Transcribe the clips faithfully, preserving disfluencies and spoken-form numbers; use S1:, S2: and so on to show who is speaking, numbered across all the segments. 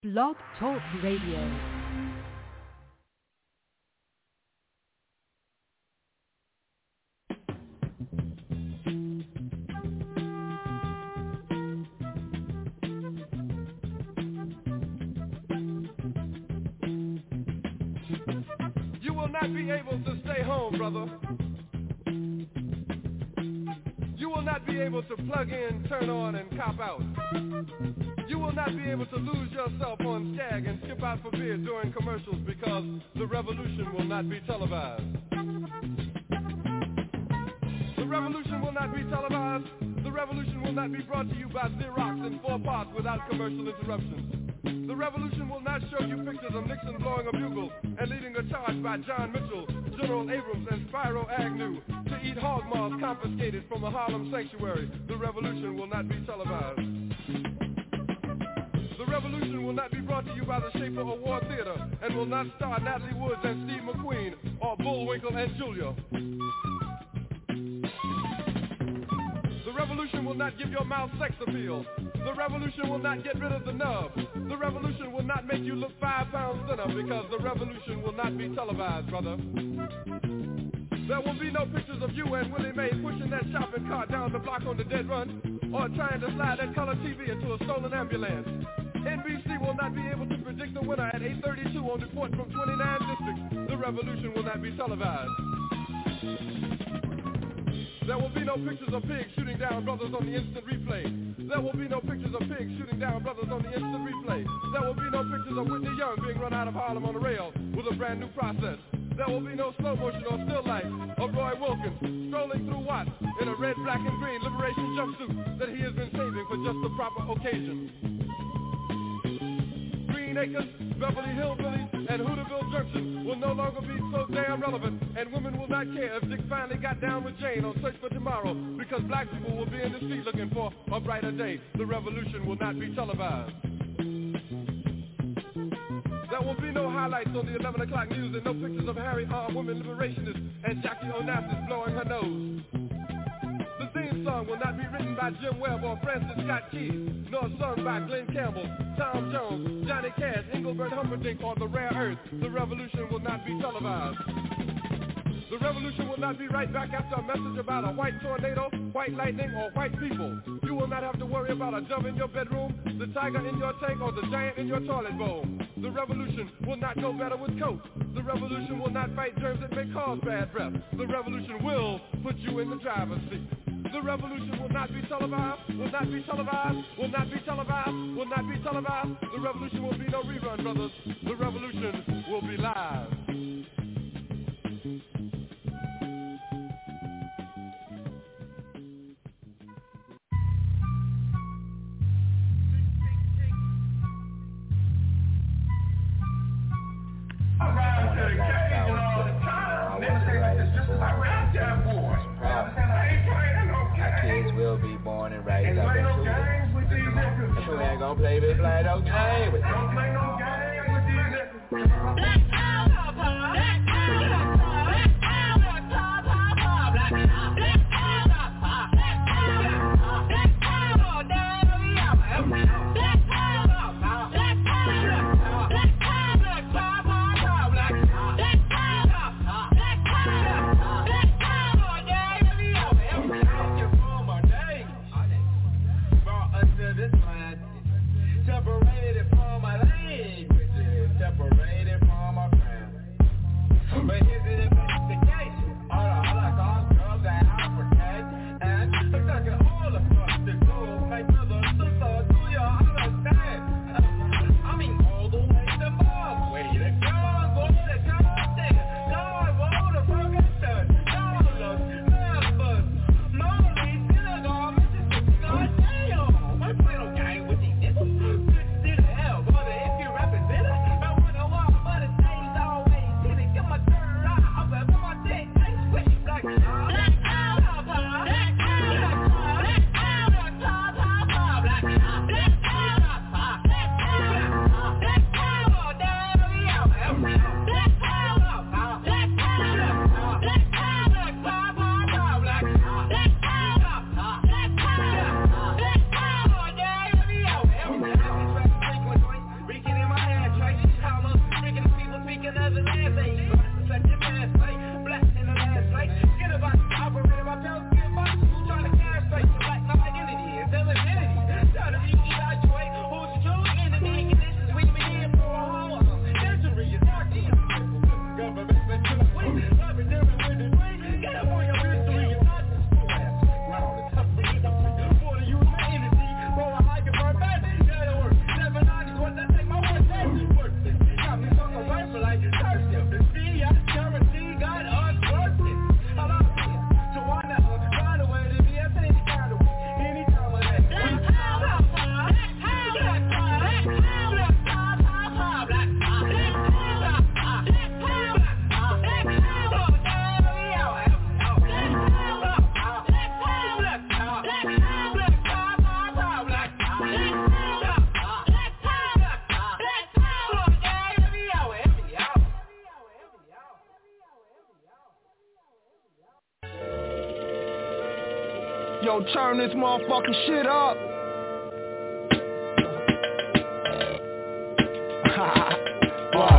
S1: Blog Talk Radio.
S2: You will not be able to stay home, brother. You will not be able to plug in, turn on, and cop out. You will not be able to lose yourself on Skag and skip out for beer during commercials because the revolution will not be televised. The revolution will not be televised. The revolution will not be brought to you by Xerox in four parts without commercial interruptions. The revolution will not show you pictures of Nixon blowing a bugle and leading a charge by John Mitchell, General Abrams, and Spyro Agnew to eat hog maws confiscated from a Harlem sanctuary. The revolution will not be televised. The revolution will not be brought to you by the Schaefer Award Theater and will not star Natalie Woods and Steve McQueen or Bullwinkle and Julia. The revolution will not give your mouth sex appeal. The revolution will not get rid of the nub. The revolution will not make you look five pounds thinner because the revolution will not be televised, brother. There will be no pictures of you and Willie Mae pushing that shopping cart down the block on the dead run or trying to slide that color T V into a stolen ambulance. N B C will not be able to predict the winner at eight thirty-two on report from twenty-nine districts. The revolution will not be televised. There will be no pictures of pigs shooting down brothers on the instant replay. There will be no pictures of pigs shooting down brothers on the instant replay. There will be no pictures of Whitney Young being run out of Harlem on a rail with a brand new process. There will be no slow motion or still life of Roy Wilkins strolling through Watts in a red, black, and green liberation jumpsuit that he has been saving for just the proper occasion. Green Acres, Beverly Hillbillies, and Hooterville Junction will no longer be so damn relevant, and women will not care if Dick finally got down with Jane on Search for Tomorrow, because black people will be in the street looking for a brighter day. The revolution will not be televised. There will be no highlights on the eleven o'clock news and no pictures of Harry armed women liberationists and Jackie Onassis blowing her nose. The theme song will not be written by Jim Webb or Francis Scott Key, nor sung by Glenn Campbell, Tom Jones, Johnny Cash, Engelbert Humperdinck, or The Rare Earth. The revolution will not be televised. The revolution will not be right back after a message about a white tornado, white lightning, or white people. You will not have to worry about a dove in your bedroom, the tiger in your tank, or the giant in your toilet bowl. The revolution will not go better with Coke. The revolution will not fight germs that may cause bad breath. The revolution will put you in the driver's seat. The revolution will not be televised, will not be televised, will not be televised, will not be televised. The revolution will be no rerun, brothers. The revolution will be live.
S3: Around to the cage all the time. It's just as I rap that boy. I ain't playing no games.
S4: Our kids will be born and raised up in
S3: no games with these niggas.
S4: We ain't gonna play this, play no game with
S3: Don't play no games with these niggas. Black power, black power, black power, black power, black power, black power, black power, black power, black power, black power, black separated from my lane.
S5: Yo, turn this motherfucking shit up. Wow.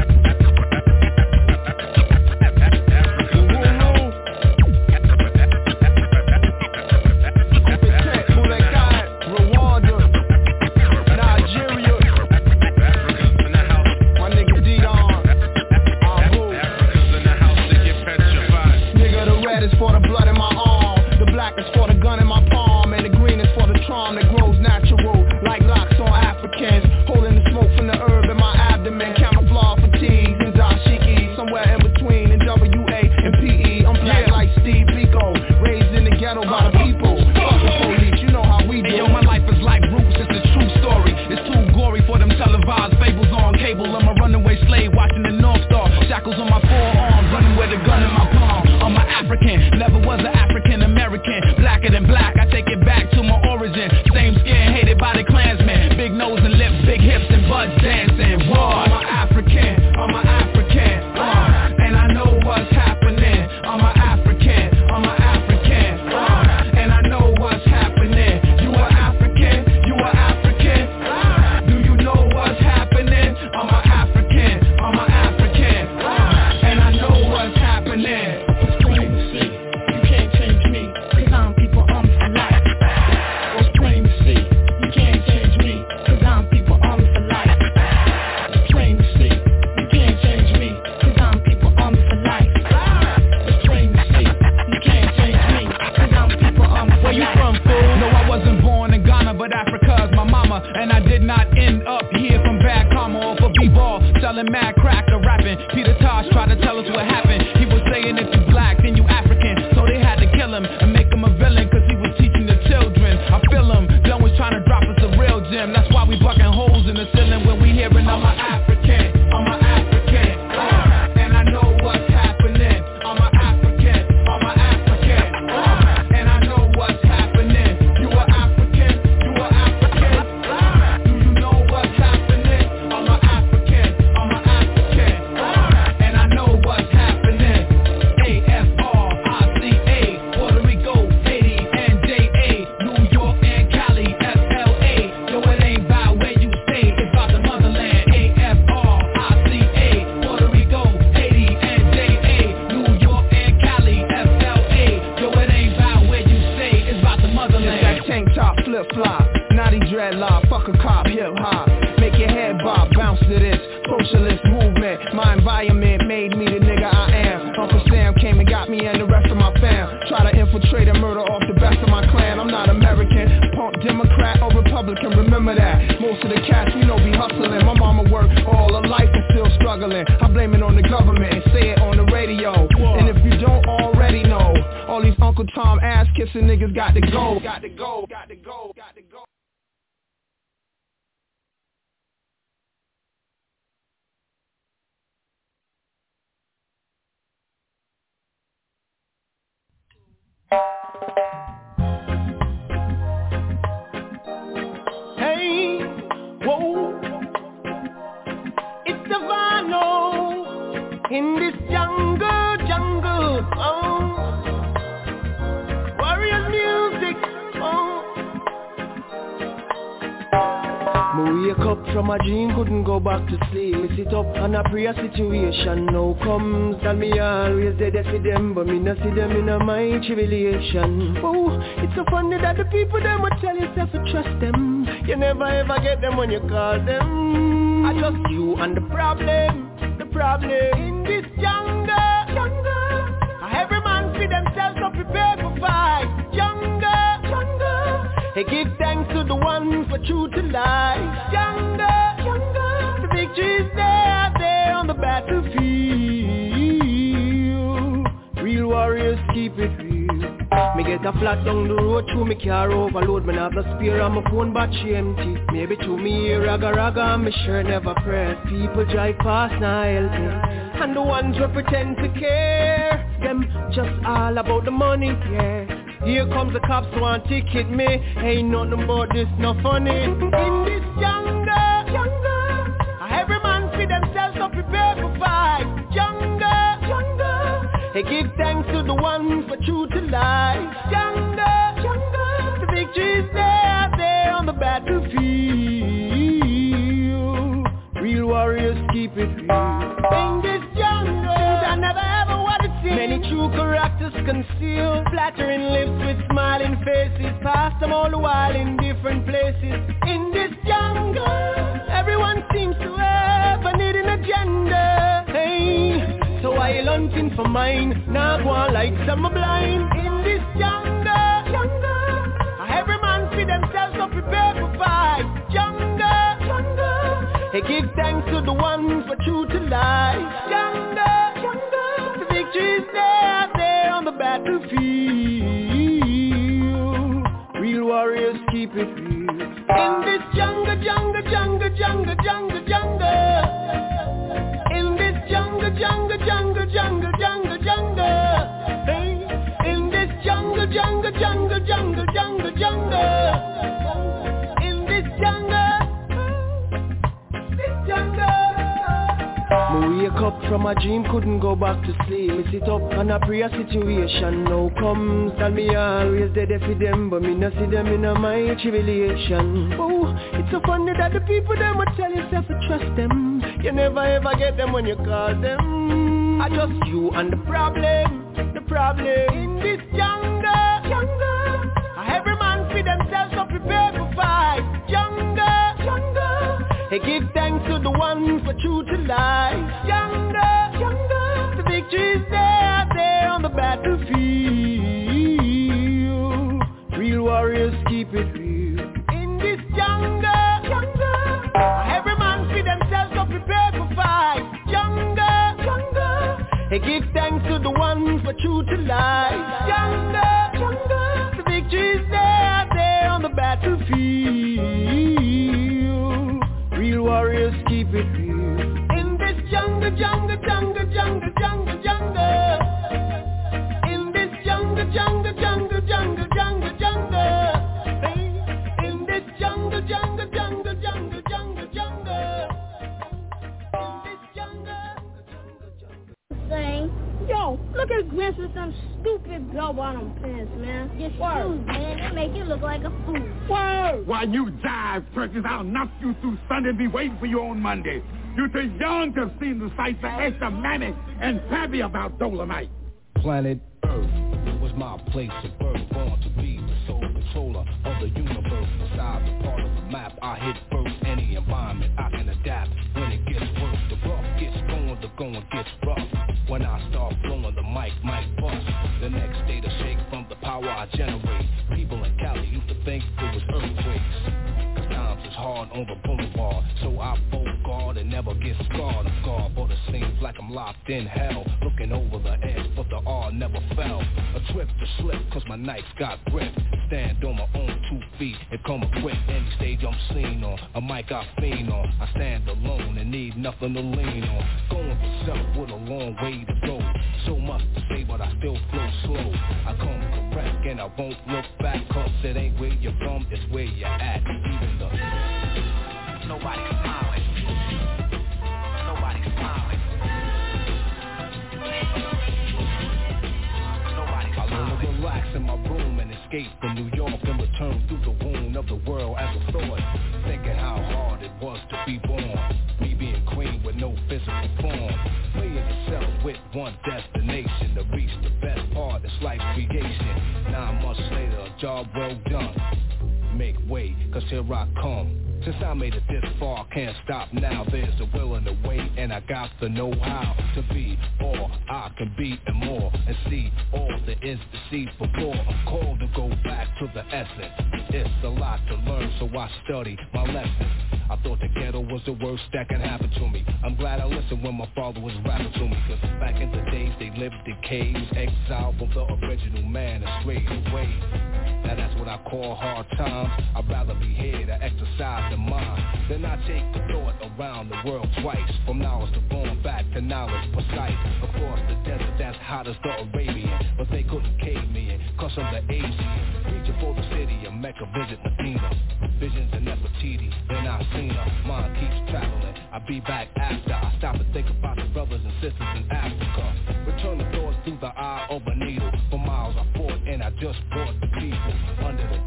S5: For the blood in my arm, the black is for the gun in my palm, and the green is for the charm that grows natural, like locks on Africans, holding the smoke from the herb in my abdomen, camouflage fatigues and dashiki, somewhere in between in W A and P E. I'm black yeah. like Steve Biko, raised in the ghetto by the people. Fuck the police, you know how we do.
S6: Hey, yo, my life is like Roots, it's a true story. It's too gory for them televised fables on cable. I'm a runaway slave watching the North Star, shackles on my forearms, running with a gun in my palm. I'm an African, never was an African American, blacker than black, I take it back to my origin. Same skin, hated by the Klansmen, big nose and lips, big hips and butt dancing. Whoa, I'm an African, I'm an African, uh, and I know what's happening. I'm an African, I'm an African, uh, and I know what's happening. You are African, you are African, uh, do you know what's happening? I'm an African, I'm an African, uh, and I know what's happening. And I did not end up here from bad karma or for b-ball, selling mad crack or rapping. Peter Tosh tried to tell us what happened. He was saying if you black, then you African. So they had to kill him and make him a villain, cause he was teaching the children. I feel him, Done was trying to drop us a real gem. That's why we bucking holes in the ceiling when we hearing I'm an African, I'm an African, uh, and I know what's happening. I'm an African, I'm an African, uh, and I know what's happening. You are African, you are African. Flip-flop, naughty dreadlock, fuck a cop, hip-hop. Make your head bob, bounce to this socialist movement. My environment made me the nigga I am. Uncle Sam came and got me and the rest of my fam. Try to infiltrate and murder off the best of my clan. I'm not American, punk Democrat or Republican, remember that. Most of the cats, you know, be hustling. My mama worked all her life and still struggling. I blame it on the government and say it on the radio. Whoa. And if you don't already know, all these Uncle Tom ass-kissing niggas got to go. Got to go, got to go, got to go.
S7: Hey, whoa, it's Davano in this jungle, jungle, oh, warrior music, oh. Me wake up from a dream, couldn't go back to sleep. Me sit up and I pray a situation now comes, and me always dead for them, but me not see them in a my tribulation. Oh, it's so funny that the people them will tell yourself to trust them. You never ever get them when you call them. I just you and the problem, the problem in this jungle, jungle. Every man see themselves so prepared for fight. Jungle, jungle. Hey, give thanks to the one for truth to life. Jungle, jungle. The victory is there, there on the battlefield. Real warriors keep it real. Me get a flat down the road, through me car overload. Me not have no spare and my phone battery empty. Maybe to me raga raga and me shirt never press. People drive past now help me, and the ones who pretend to care, them just all about the money, yeah. Here comes the cops want ticket me. Ain't nothing about this, no funny. In this jungle, jungle, every man see themselves so prepared for fight. Jungle, jungle. Hey, give thanks to the one for true to life. Jungle, jungle. victory's there, there on the battlefield. Real warriors keep it real. In this jungle, I never ever what it seems. Many true characters concealed, flattering lips with smiling faces, past them all the while in different places. In this jungle, everyone seems to have a hidden agenda. Hey, so I hunting for mine, now go on like some blind. In this jungle, jungle, every man see themselves so prepared for fight. Jungle, jungle, they give thanks to the ones for true to life. Jungle, jungle, the victory is there, there on the battlefield. Real warriors keep it real. In this jungle, jungle, jungle, jungle, jungle, jungle. In this jungle, jungle, jungle, jungle, jungle, jungle. Hey, in this jungle, jungle, jungle, jungle, jungle, jungle. In this jungle, this jungle. Me wake up from a dream, couldn't go back to sleep. Me sit up and a pray a situation now comes. And me always dead for them, but me no see them in a my tribulation. Oh, it's so funny that the people them will tell yourself to trust them. You never ever get them when you call them. I just you and the problem, the problem. In this jungle, jungle, every man see themselves so prepared for fight. Jungle, jungle, they give thanks to the ones for true to life. Jungle, jungle, the victory is there, there on the battlefield. Real warriors keep it real. In this jungle, jungle, every man see themselves so prepared for fight. Jungle, jungle, they give thanks to the ones for true to life. Jungle, jungle, the victory is there, there on the battlefield. Real warriors keep it real. In this jungle, jungle, jungle, jungle, jungle, jungle. In this jungle, jungle, jungle, jungle, jungle, jungle. Hey, in this jungle, jungle, jungle, jungle, jungle, jungle. In this jungle, jungle, jungle.
S8: Saying, yo, look at Grinch with some stupid bell-bottom pants, man. Your shoes, man, they make you look like a fool.
S9: Whoa! While you jive turkeys, I'll knock you through Sunday and be waiting for you on Monday. You're too young to have seen the sights of Esther Mammy and Pappy about Dolomite.
S6: Planet Earth was my place of birth, born to be the sole controller of the universe. Beside the part of the map, I hit first. Any environment I can adapt. When it gets worse, the rough gets going, the going gets rough. When I start flowing, the mic might bust. The next day to shake from the power I generate. People in Cali used to think it was earthquakes. Cause times is hard on the boulevard, so I bolt guard and never get scarred. I'm scarred, but it seems like I'm locked in hell. Looking over the edge, but the R never fell. A trip to slip, cause my knife's got grip. Stand on my own two feet and come equipped. Any stage I'm seen on, a mic I fiend on. I stand alone and need nothing to lean on. Going for self with a long way to go. So much to say, but I still flow slow. I come correct and I won't look back, cause it ain't where you're from, it's where you're at. Even the nobody's smiling. Nobody's smiling. Nobody's smiling. I wanna relax in my room and escape from New York and return through the wound of the world as a thought. Thinking how hard it was to be born. Me being queen with no physical form. Playing yourself with one destination to reach the best part, it's life creation. Nine months later, a job well done. Make way, cause here I come. Since I made it this far, I can't stop now. There's a will and a way, and I got to know how to be all I can be and more, and see all there is to see before. I'm called to go back to the essence. It's a lot to learn, so I study my lessons. I thought the ghetto was the worst that could happen to me. I'm glad I listened when my father was rapping to me, cause back in the days they lived in caves, exiled from the original man and strayed away. Now that's what I call hard times. I'd rather be here to exercise the mind than I take the thought around the world twice. From knowledge to born back to knowledge precise. Across the desert that's hot as the Arabian, but they couldn't cave me in cause I'm the Asian. Reaching for the city of Mecca, visit Medina. Visions in Nefertiti, then I seen her. Mind keeps traveling, I'll be back after I stop and think about the brothers and sisters in Africa. Return the thoughts through the eye of a needle. For miles I fought and I just brought the people under the dark sky.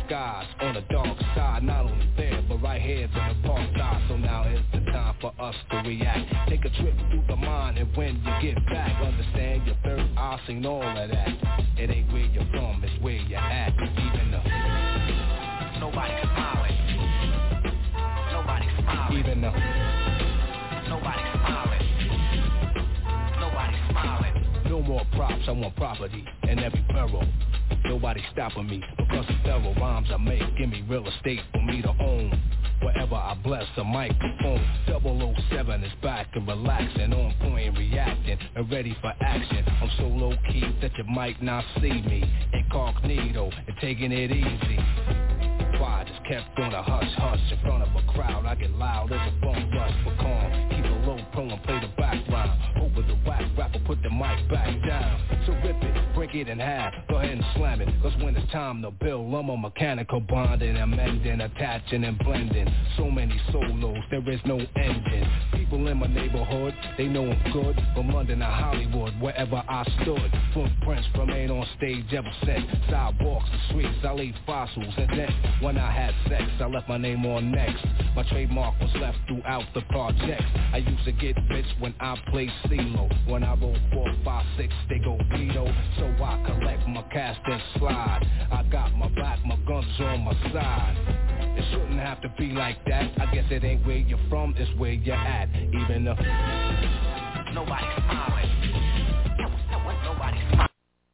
S10: skies on the dark side, not only there, but right here in the park side. So now is the time for us to react. Take a trip through the mind, and when you get back, understand your third eye seen all of that. It ain't where you're from, it's where you're at. Even though nobody's smiling, nobody's smiling. Even though nobody's smiling, nobody's smiling. No more props, I want property in every borough. Nobody stopping me because the thorough rhymes I make give me real estate for me to own. Wherever I bless a microphone, double oh seven is back and relaxing, on point and reacting and ready for action. I'm so low key that you might not see me incognito and taking it easy. Why I just kept on a hush hush in front of a crowd. I get loud as a bum rush for calm. Keep it low pro and play the background. Over the whack rapper, put the mic back down. So rip it, break it in half, go ahead and slam it. Cause when it's time to build, I'm a mechanical bonding, amending, attaching and blending. So many solos, there is no ending. People in my neighborhood, they know I'm good. From London to Hollywood, wherever I stood. Footprints remain on stage ever since. Sidewalks and streets, I leave fossils. And then when I had sex, I left my name on next. My trademark was left throughout the projects. I used to get rich when I played CeeLo. When I roll four, five, six, they go Vito. So I collect my cast and slide. I got my back, my guns on my side. It shouldn't have to be like that. I guess it ain't where you're from, it's where you're at. Even though nobody's smiling. Nobody's smiling.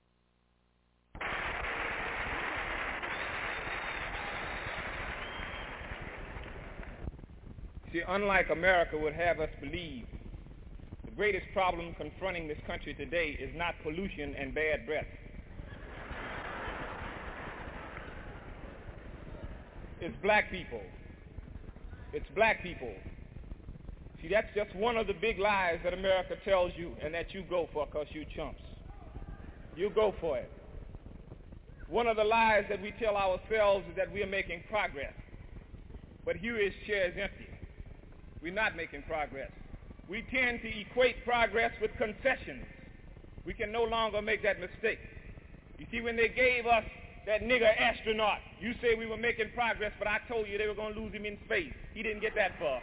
S11: See, unlike America would have us believe, the greatest problem confronting this country today is not pollution and bad breath. It's black people. It's black people. See, that's just one of the big lies that America tells you and that you go for because you chumps. You go for it. One of the lies that we tell ourselves is that we are making progress. But Huey's chair is empty. We're not making progress. We tend to equate progress with concessions. We can no longer make that mistake. You see, when they gave us that nigger astronaut, you say we were making progress, but I told you they were going to lose him in space. He didn't get that far.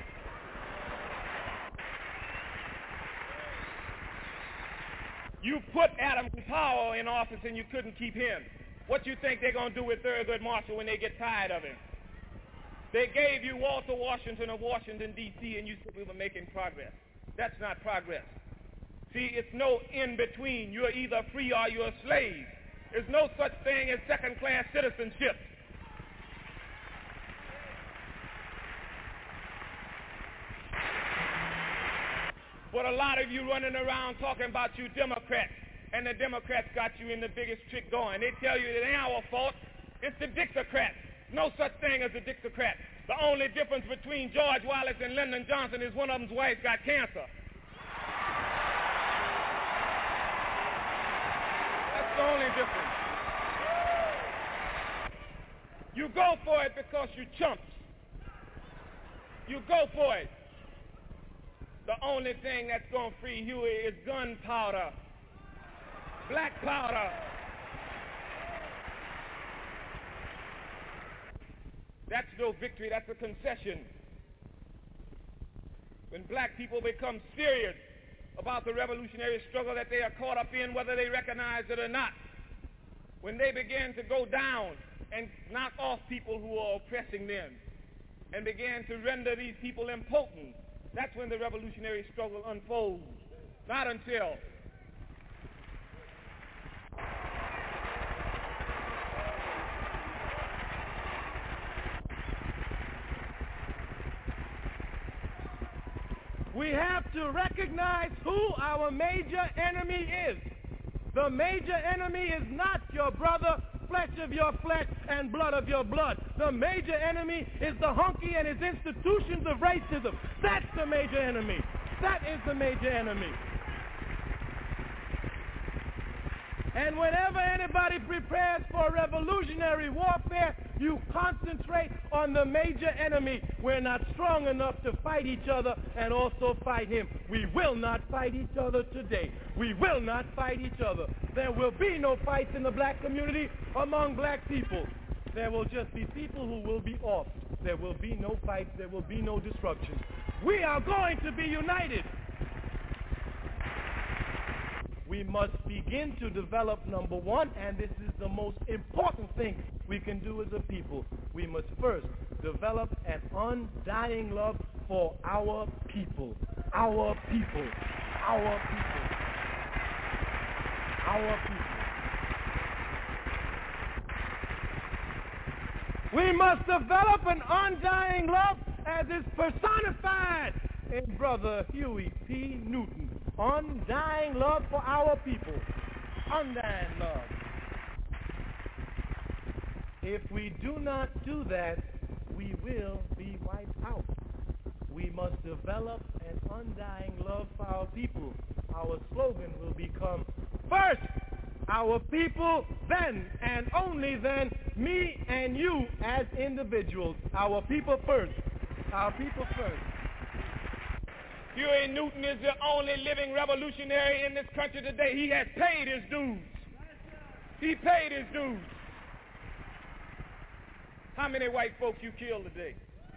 S11: You put Adam Powell in office and you couldn't keep him. What you think they're going to do with Thurgood Marshall when they get tired of him? They gave you Walter Washington of Washington, D C, and you said we were making progress. That's not progress. See, it's no in-between. You're either free or you're a slave. There's no such thing as second-class citizenship. But a lot of you running around talking about you Democrats, and the Democrats got you in the biggest trick going. They tell you it ain't our fault. It's the Dixocrats. No such thing as a Dixocrat. The only difference between George Wallace and Lyndon Johnson is one of them's wife got cancer. That's the only difference. You go for it because you chumps. You go for it. The only thing that's going to free Huey is gunpowder, black powder. That's no victory, that's a concession. When black people become serious about the revolutionary struggle that they are caught up in, whether they recognize it or not, when they begin to go down and knock off people who are oppressing them and begin to render these people impotent, that's when the revolutionary struggle unfolds. Not until.
S12: We have to recognize who our major enemy is. The major enemy is not your brother, flesh of your flesh and blood of your blood. The major enemy is the hunky and his institutions of racism. That's the major enemy. That is the major enemy. And whenever anybody prepares for revolutionary warfare, you concentrate on the major enemy. We're not strong enough to fight each other and also fight him. We will not fight each other today. We will not fight each other. There will be no fights in the black community among black people. there will just be people who will be off. There will be no fights. There will be no destruction. We are going to be united. We must begin to develop, number one, and this is the most important thing we can do as a people. We must first develop an undying love for our people. Our people. Our people. Our people. We must develop an undying love as is personified in Brother Huey P. Newton. Undying love for our people. Undying love. If we do not do that, we will be wiped out. We must develop an undying love for our people. Our slogan will become, first, our people, then, and only then, me and you as individuals. Our people first. Our people first.
S11: Huey Newton is the only living revolutionary in this country today. He has paid his dues. He paid his dues. How many white folks you killed today?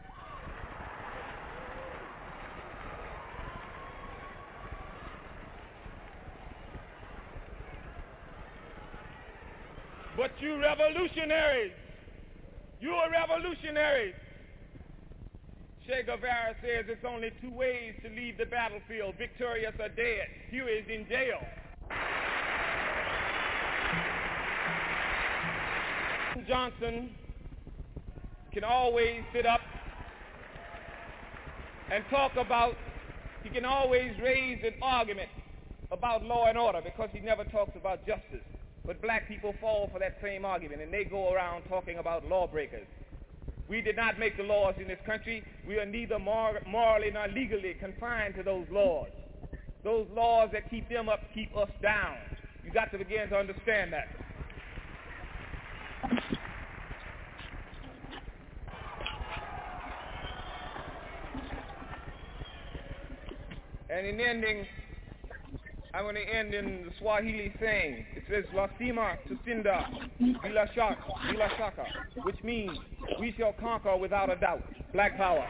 S11: But you revolutionaries, you are revolutionaries. Che Guevara says it's only two ways to leave the battlefield, victorious or dead. Huey's in jail. Johnson can always sit up and talk about, he can always raise an argument about law and order because he never talks about justice. But black people fall for that same argument, and they go around talking about lawbreakers. We did not make the laws in this country. We are neither mor- morally nor legally confined to those laws. Those laws that keep them up keep us down. You got to begin to understand that. And in ending, I'm going to end in the Swahili saying, it says, Lasima Tusinda Bila Shaka, Bila Shaka, which means we shall conquer without a doubt. Black power.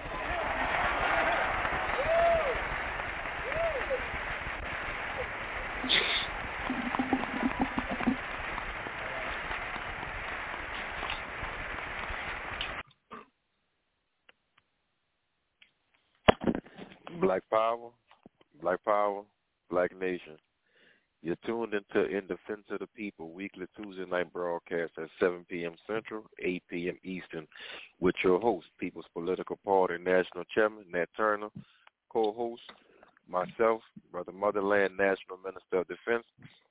S13: Black power, black power. Black Nation. You're tuned into In Defense of the People, weekly Tuesday night broadcast at seven p.m. Central, eight p.m. Eastern, with your host, People's Political Party National Chairman, Nat Turner, co-host, myself, Brother Motherland, National Minister of Defense,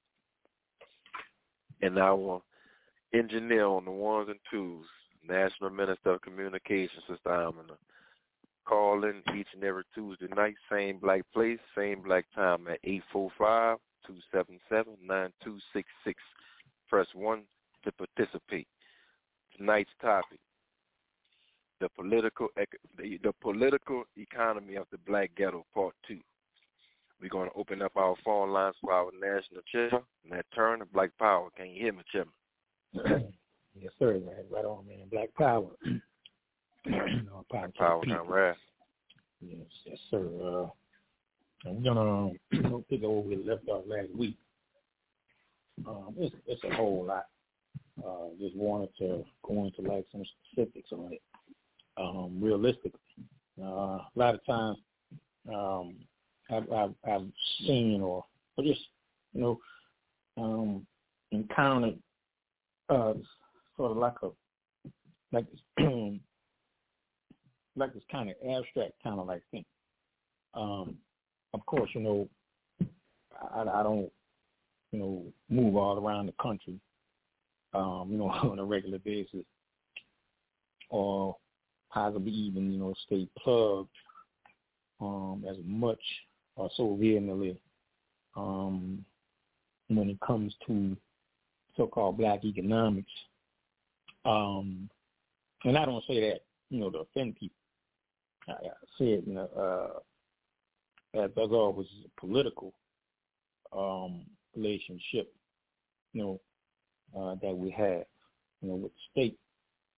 S13: and our engineer on the ones and twos, National Minister of Communications, Sister Amina. Call in each and every Tuesday night, same black place, same black time at eight four five, two seven seven, nine two six six. Press one to participate. Tonight's topic, the political the, the political economy of the Black Ghetto, Part two. We're going to open up our phone lines for our national chair, Nat Turner, Black Power. Can you hear me, Chairman?
S14: Yes, sir, man. Right on, man. Black Power. no,
S13: Black Power, now, right?
S14: Yes, yes, sir. Uh, I'm gonna um, pick up where we left off last week. Um, it's, it's a whole lot. Uh, just wanted to go into like some specifics on it. Um, realistically, uh, a lot of times um, I've, I've, I've seen or, or just you know um, encountered uh, sort of like a like this, like this kind of abstract kind of like thing. Um, of course, you know, I, I don't, you know, move all around the country, um, you know, on a regular basis, or possibly even, you know, stay plugged um, as much or so vehemently um, when it comes to so-called black economics. Um, and I don't say that, you know, to offend people. I, I say it, you know, uh, as, as always, a political um, relationship, you know, uh, that we have, you know, with the state.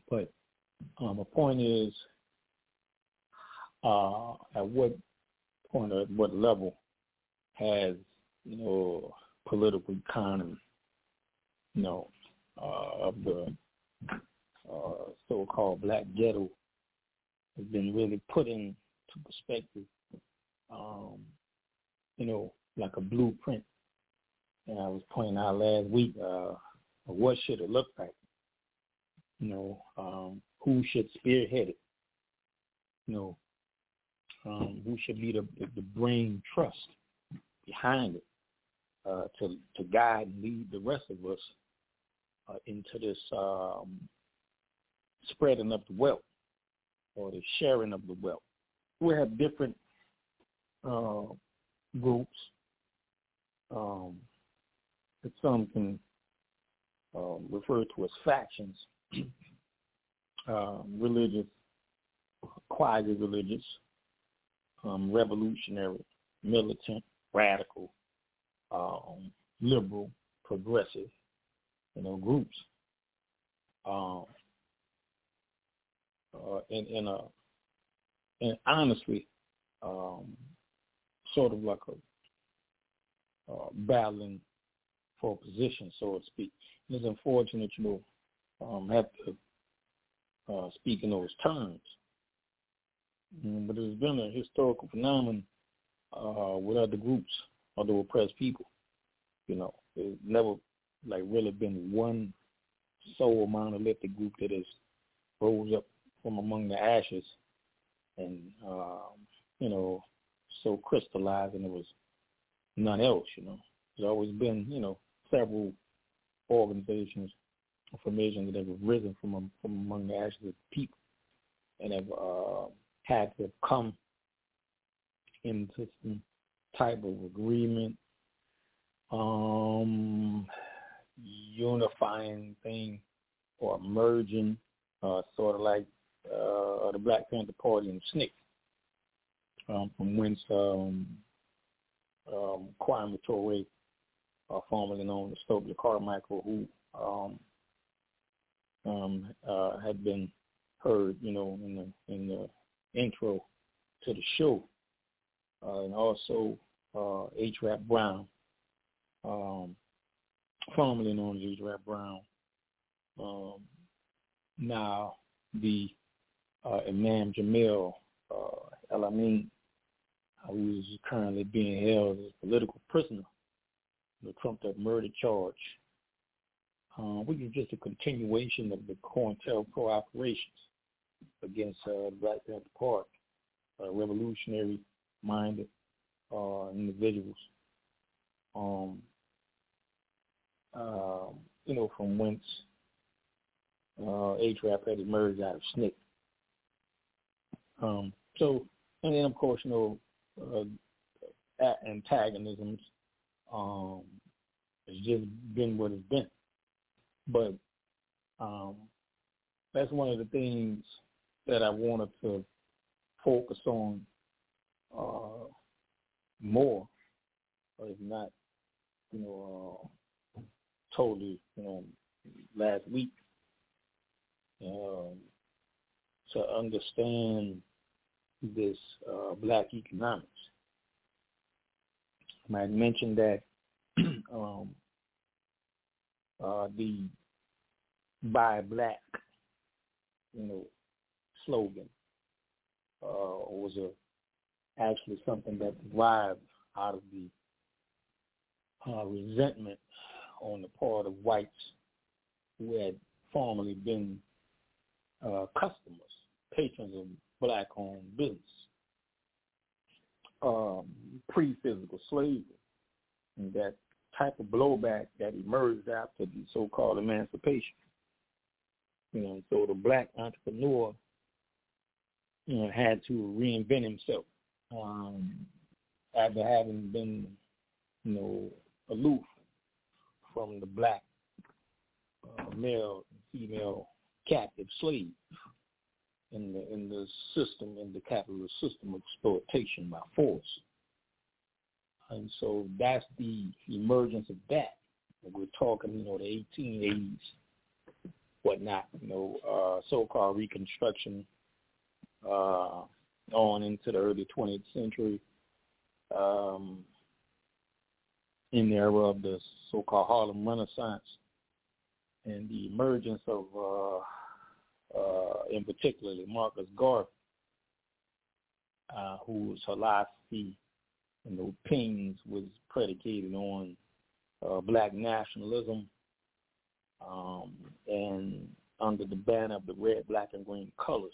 S14: But um, the point is, uh, at what point or at what level has, you know, political economy, you know, uh, of the uh, so-called black ghetto has been really put into perspective, um, you know, like a blueprint. And I was pointing out last week, uh, what should it look like? You know, um, who should spearhead it? You know, um, who should be the, the brain trust behind it uh, to to guide and lead the rest of us uh, into this um, spreading of the wealth or the sharing of the wealth. We have different uh, groups um, that some can um, refer to as factions, uh, religious, quasi-religious, um, revolutionary, militant, radical, um, liberal, progressive, you know, groups. Um, uh, and, and, uh, and honestly, um, sort of like a uh, battling for a position, so to speak. It's unfortunate, you know, um, have to uh, speak in those terms. Mm, but there's been a historical phenomenon uh, with other groups, other oppressed people. You know, there's never like really been one sole monolithic group that has rose up from among the ashes and, um, you know, so crystallized, and there was none else, you know. There's always been, you know, several organizations, formations that have risen from from among the ashes of people and have uh, had to come into some type of agreement, um, unifying thing or merging, uh, sort of like uh, the Black Panther Party and S N C C, um, from whence um, um, Kwame Ture, uh, formerly known as Stokely Carmichael, who um, um, uh, had been heard, you know, in the in the intro to the show, uh, and also uh, H. Rap Brown, um, formerly known as H. Rap Brown, um, now the uh, Imam Jamil uh, El-Amin, who is currently being held as a political prisoner, the trumped-up murder charge, uh, which is just a continuation of the COINTELPRO operations against uh, the Black Panther Party, uh, revolutionary-minded uh, individuals, um, uh, you know, from whence uh, H-Rap had emerged out of S N C C. Um, so, and then, of course, you know, uh, antagonisms, um, it's just been what it's been. But um, that's one of the things that I wanted to focus on uh, more, or if not, you know, uh, totally, you know, last week, um, to understand this uh, black economics. I might mention that um, uh, the Buy Black, you know, slogan uh, was a actually something that derived out of the uh, resentment on the part of whites who had formerly been uh, customers, patrons of black-owned business, um, pre-physical slavery, and that type of blowback that emerged after the so-called emancipation. You know, so the black entrepreneur, you know, had to reinvent himself um, after having been, you know, aloof from the black uh, male and female captive slave in the in the system, in the capitalist system of exploitation by force. And so that's the emergence of that. We're talking, you know, the eighteen eighties whatnot, you know, uh, so-called Reconstruction uh, on into the early twentieth century, um, in the era of the so-called Harlem Renaissance and the emergence of, uh, uh, in particular, Marcus Garvey, uh, whose philosophy and opinions was predicated on uh, black nationalism, um, and under the banner of the red, black, and green colors,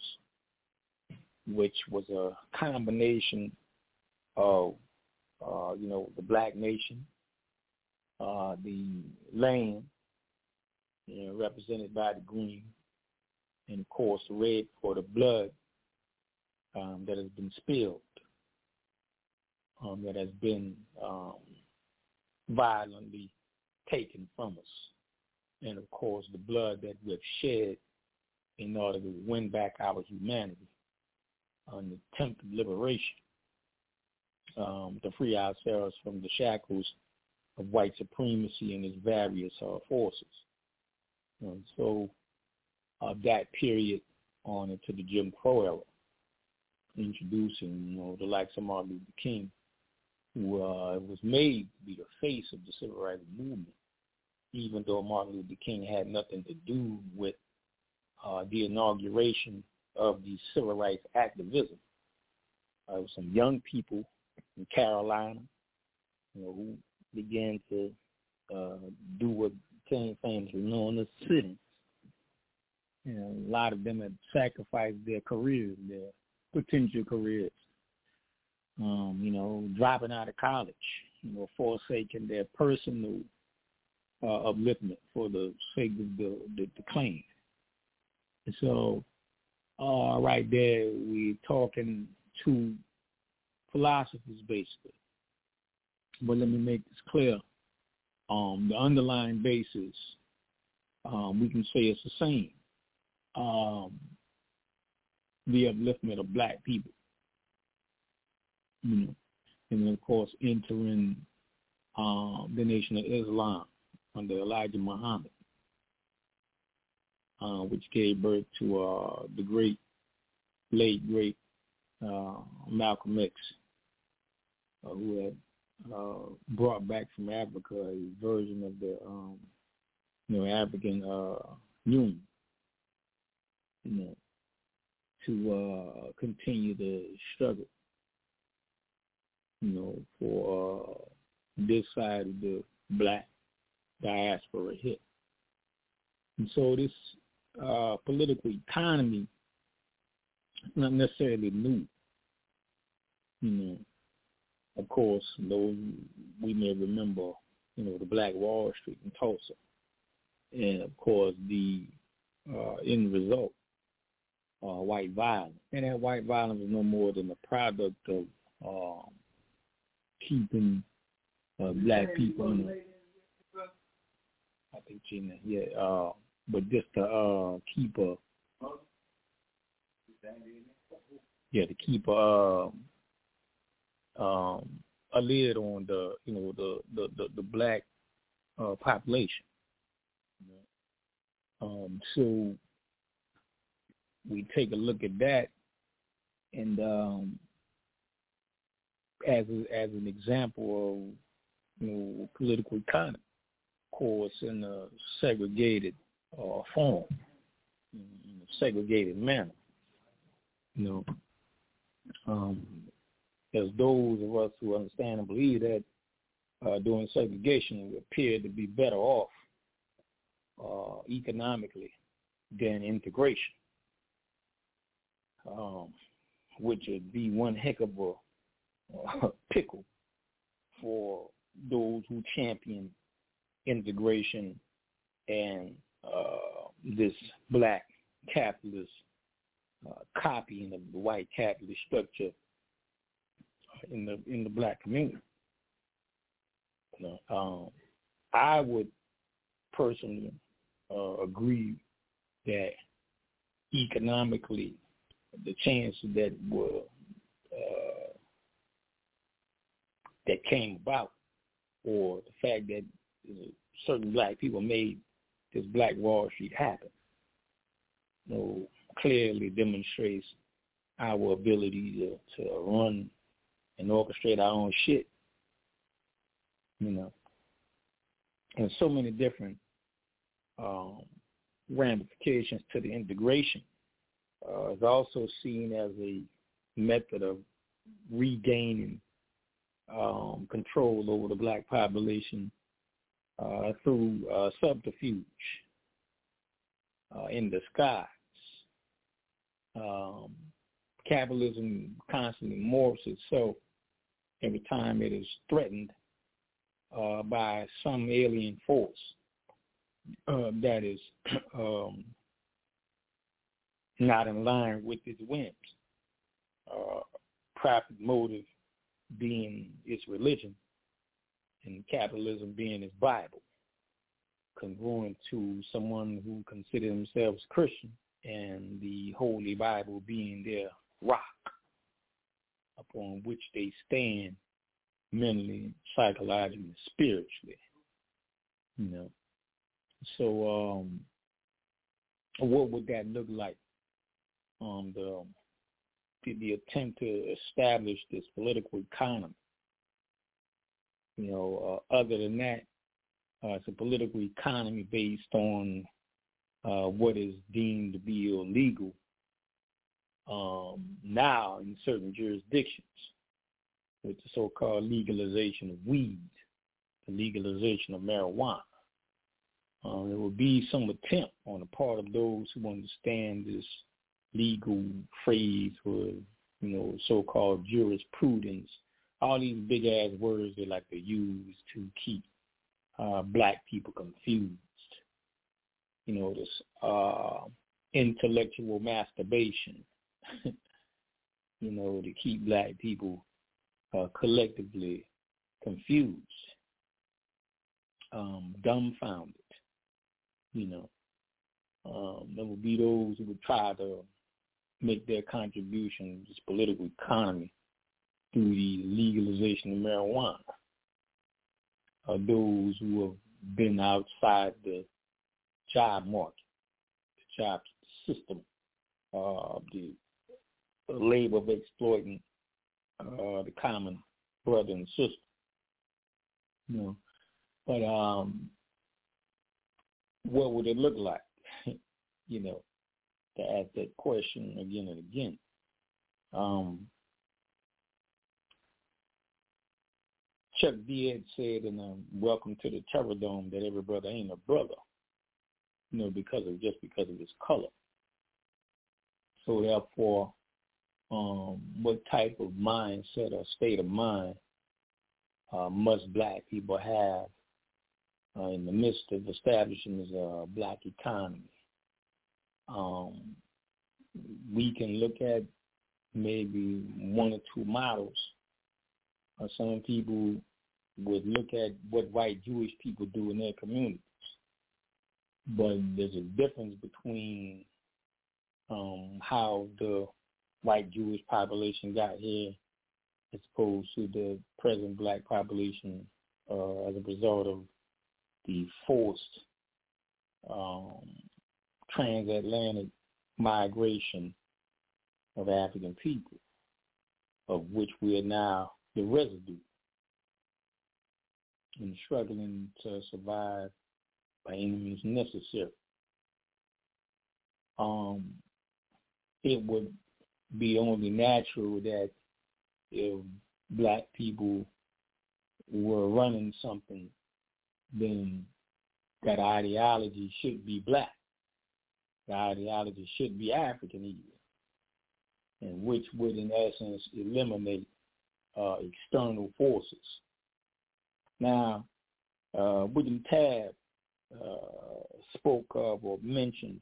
S14: which was a combination of, uh, you know, the black nation, uh, the land, you know, represented by the green, and of course the red for the blood um, that has been spilled, um, that has been um, violently taken from us, and of course the blood that we've shed in order to win back our humanity on the attempted liberation, um, to free ourselves from the shackles of white supremacy and its various uh, forces. And so uh, that period on into the Jim Crow era, introducing, you know, the likes of Martin Luther King, who uh, was made to be the face of the civil rights movement, even though Martin Luther King had nothing to do with uh, the inauguration of the civil rights activism. Uh, was some young people in Carolina, you know, who began to uh, do what became famously known as sit-ins. You know, a lot of them had sacrificed their careers, their potential careers, um, you know, dropping out of college, you know, forsaking their personal uh, upliftment for the sake of the, the, the claim. And so, uh, right there, we're talking to philosophers, basically. But let me make this clear. Um, the underlying basis, um, we can say it's the same. Um, the upliftment of black people, you know, and then, of course, entering um, the Nation of Islam under Elijah Muhammad, uh, which gave birth to uh, the great, late, great uh, Malcolm X, uh, who had uh, brought back from Africa a version of the, um, you know, African uh, Union, you know, to uh, continue the struggle, you know, for uh, this side of the black diaspora hit. And so this uh, political economy is not necessarily new. You know, of course, those we may remember, you know, the Black Wall Street in Tulsa, and of course the uh, end result, uh, white violence. And that white violence is no more than a product of um, keeping uh, black people in the, I think Gina, yeah, uh, but just to uh, keep a, yeah, to keep a, um, a lid on the, you know, the the the, the black uh, population. Um, so we take a look at that, and um, as a, as an example of, you know, political economy, of course, in a segregated uh, form, in a segregated manner. You know, um, there's those of us who understand and believe that uh, during segregation we appear to be better off uh, economically than integration, um, which would be one heck of a uh, pickle for those who champion integration and uh, this black capitalist uh, copying of the white capitalist structure in the in the black community. You know, um, I would personally uh, agree that economically, the chances that were uh, that came about, or the fact that you know, certain black people made this Black Wall Street happen, you know, clearly demonstrates our ability to, to run and orchestrate our own shit, you know. And so many different um, ramifications to the integration. Uh, it's also seen as a method of regaining um, control over the black population uh, through uh, subterfuge uh, in disguise. Um, capitalism constantly morphs itself every time it is threatened uh, by some alien force uh, that is um, not in line with its whims. Uh, profit motive being its religion and capitalism being its Bible, congruent to someone who considers themselves Christian and the Holy Bible being their rock upon which they stand mentally, psychologically, spiritually, you know. So um, what would that look like? Um, the, the the attempt to establish this political economy. You know, uh, other than that, uh, it's a political economy based on uh, what is deemed to be illegal um, now in certain jurisdictions, with the so-called legalization of weed, the legalization of marijuana. Um, there will be some attempt on the part of those who understand this legal phrase for, you know, so-called jurisprudence, all these big-ass words they like to use to keep uh, black people confused. You know, this uh, intellectual masturbation, you know, to keep black people uh, collectively confused, um, dumbfounded, you know. Um, there will be those who would try to make their contribution to this political economy through the legalization of marijuana. Uh, those who have been outside the job market, the job system, uh, the labor of exploiting uh, the common brother and sister. You know, but um, what would it look like? You know, to ask that question again and again. Um, Chuck D had said in um, Welcome to the Terror Dome that every brother ain't a brother, you know, because of just because of his color. So therefore, um, what type of mindset or state of mind uh, must black people have uh, in the midst of establishing this uh, black economy? Um, we can look at maybe one or two models. Uh, some people would look at what white Jewish people do in their communities. But there's a difference between um, how the white Jewish population got here as opposed to the present black population uh, as a result of the forced um, transatlantic migration of African people, of which we are now the residue and struggling to survive by any means necessary. Um, it would be only natural that if black people were running something, then that ideology should be black. The ideology should be African even, and which would in essence eliminate uh, external forces. Now, uh, William Tabb uh, spoke of or mentioned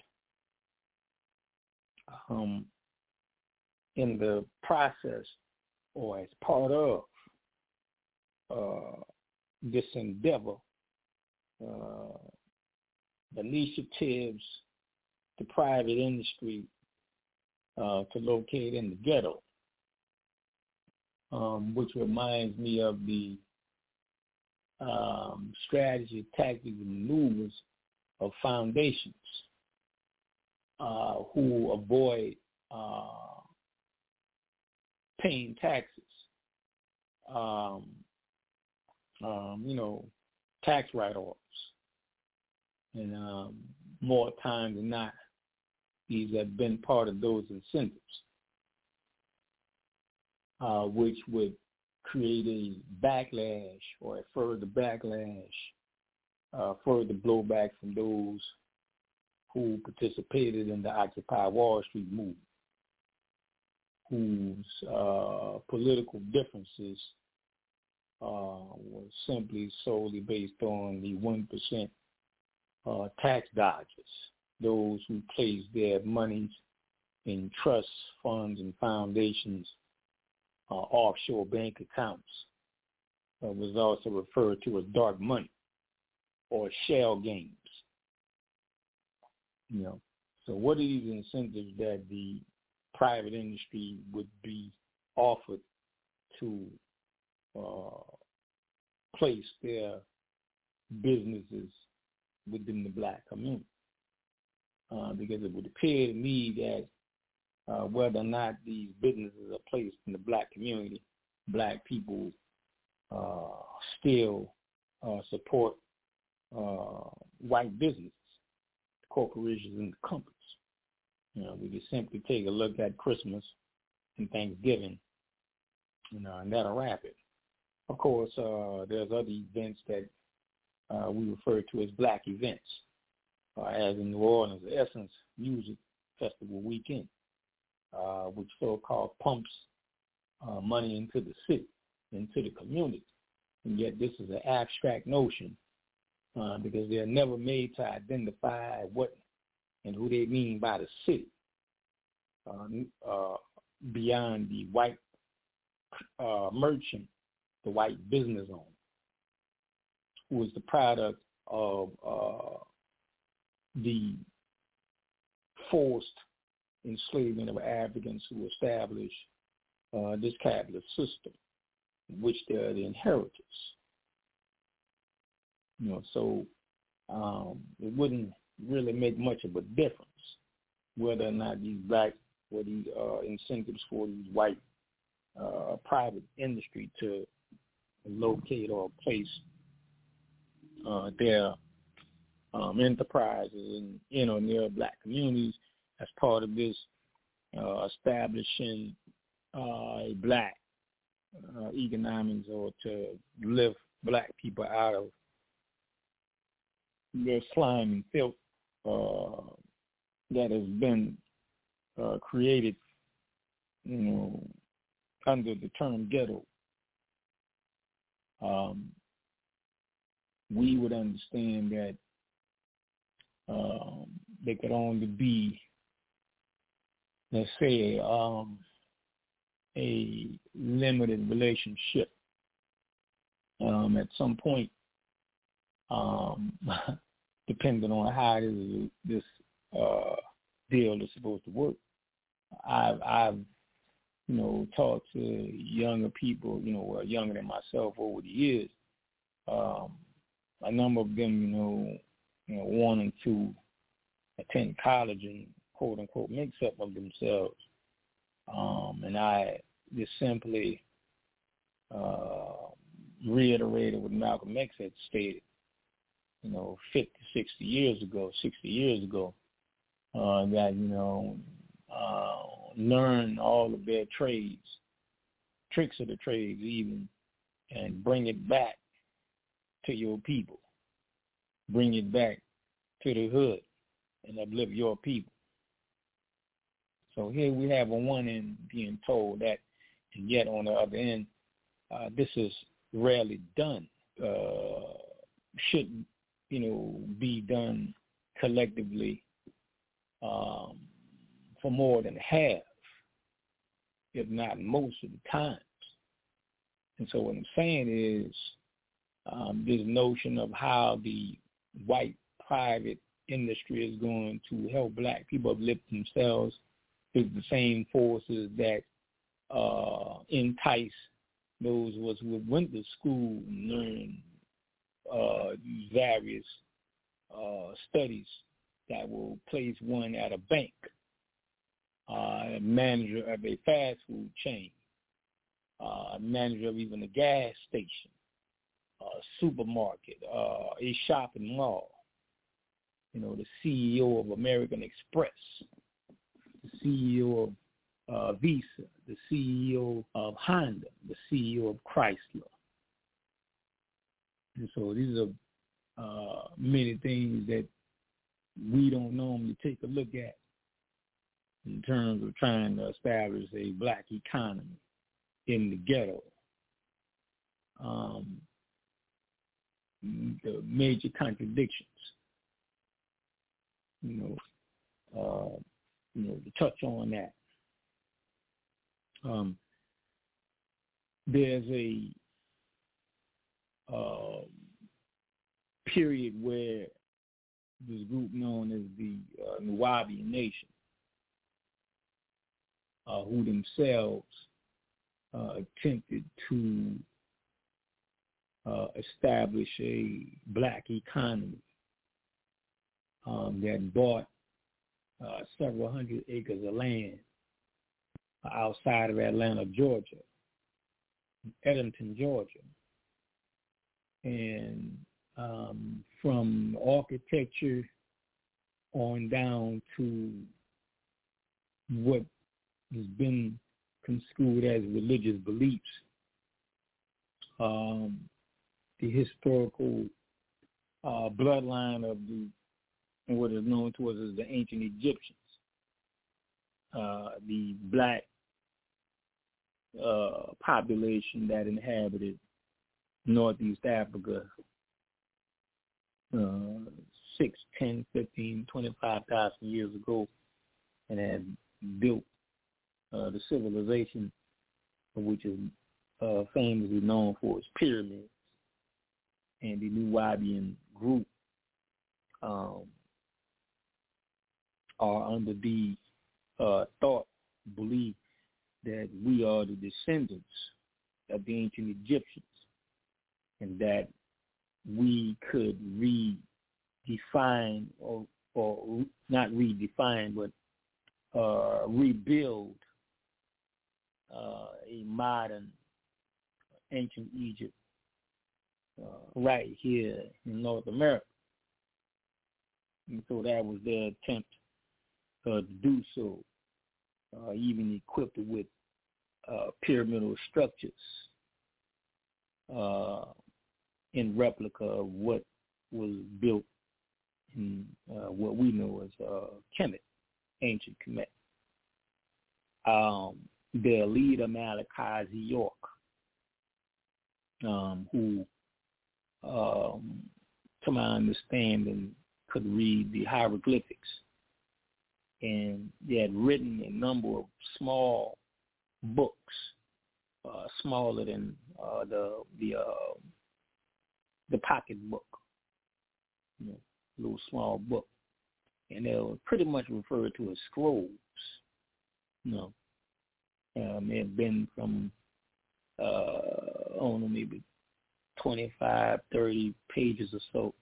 S14: um, in the process or as part of uh, this endeavor, uh, initiatives to private industry uh, to locate in the ghetto, um, which reminds me of the um, strategy, tactics, and maneuvers of foundations. uh, who avoid uh, paying taxes, um, um, you know, tax write-offs. And um, more times than not, these have been part of those incentives, uh, which would create a backlash or a further backlash, uh, further blowback from those who participated in the Occupy Wall Street movement, whose uh, political differences uh, were simply solely based on the one percent uh, tax dodgers, those who placed their monies in trusts, funds, and foundations, uh, offshore bank accounts. It uh, was also referred to as dark money or shell games. You know, so what are these incentives that the private industry would be offered to uh, place their businesses within the black community? Uh, because it would appear to me that uh, whether or not these businesses are placed in the black community, black people uh, still uh, support uh, white businesses, corporations, and companies. You know, we can simply take a look at Christmas and Thanksgiving, you know, and that'll wrap it. Of course, uh, there's other events that uh, we refer to as black events, uh, as in New Orleans, the Essence Music Festival weekend, uh, which so-called pumps uh, money into the city, into the community. And yet this is an abstract notion uh, because they're never made to identify what and who they mean by the city, uh, uh, beyond the white uh, merchant, the white business owner, who is the product of uh, the forced enslavement of Africans who established uh, this capitalist system, in which they're the inheritors. You know, so um, it wouldn't really make much of a difference whether or not these black or these uh, incentives for these white uh, private industry to locate or place uh, their um, enterprises in, you know, near black communities as part of this uh, establishing uh, a black uh, economics, or to lift black people out of their slime and filth uh, that has been uh, created, you know, under the term ghetto. Um, we would understand that um, there could only be, let's say, um, a limited relationship um, at some point, um, depending on how this, this uh, deal is supposed to work. I've, I've, you know, talked to younger people, you know, younger than myself over the years. Um, a number of them, you know, you know, wanting to attend college and quote unquote make something of themselves. Um, and I just simply uh, reiterated what Malcolm X had stated, you know, fifty, sixty years ago, sixty years ago, uh, that, you know, uh, learn all of their trades, tricks of the trades even, and bring it back to your people. Bring it back to the hood and uplift your people. So here we have on one end being told that, and yet on the other end, uh, this is rarely done. Uh, shouldn't, you know, be done collectively um, for more than half, if not most of the times. And so what I'm saying is um, this notion of how the white private industry is going to help black people uplift themselves is the same forces that uh, entice those of us who went to school and learned uh, various uh, studies that will place one at a bank, uh, a manager of a fast food chain, uh, a manager of even a gas station, a supermarket, uh, a shopping mall, you know, the C E O of American Express, the C E O of uh, Visa, the C E O of Honda, the C E O of Chrysler. And so these are uh, many things that we don't normally take a look at in terms of trying to establish a black economy in the ghetto. Um, the major contradictions, you know, uh, you know, to touch on that. Um, there's a uh, period where this group known as the uh, Nuwaubian Nation, uh, who themselves uh, attempted to uh, establish a black economy um, that bought uh, several hundred acres of land outside of Atlanta, Georgia, Edenton, Georgia. And um, from architecture on down to what has been construed as religious beliefs, um, the historical uh, bloodline of the what is known to us as the ancient Egyptians, uh, the black uh, population that inhabited Northeast Africa uh, six, ten, fifteen, twenty-five thousand years ago, and had built uh, the civilization, which is uh, famously known for its pyramids, and the Nuwaubian group um, are under the uh, thought, belief that we are the descendants of the ancient Egyptians, and that we could redefine, or, or not redefine, but uh, rebuild uh, a modern ancient Egypt uh, right here in North America. And so that was their attempt uh, to do so, uh, even equipped with uh, pyramidal structures uh, in replica of what was built in uh, what we know as uh, Kemet, ancient Kemet. Um, their leader, Malachi Z. York, um, who, um, to my understanding, could read the hieroglyphics, and they had written a number of small books, uh, smaller than uh, the the uh, the pocket book, you know, little small book, and they were pretty much referred to as scrolls. You know, um, they had been from uh, I don't know, maybe twenty-five, thirty pages or so.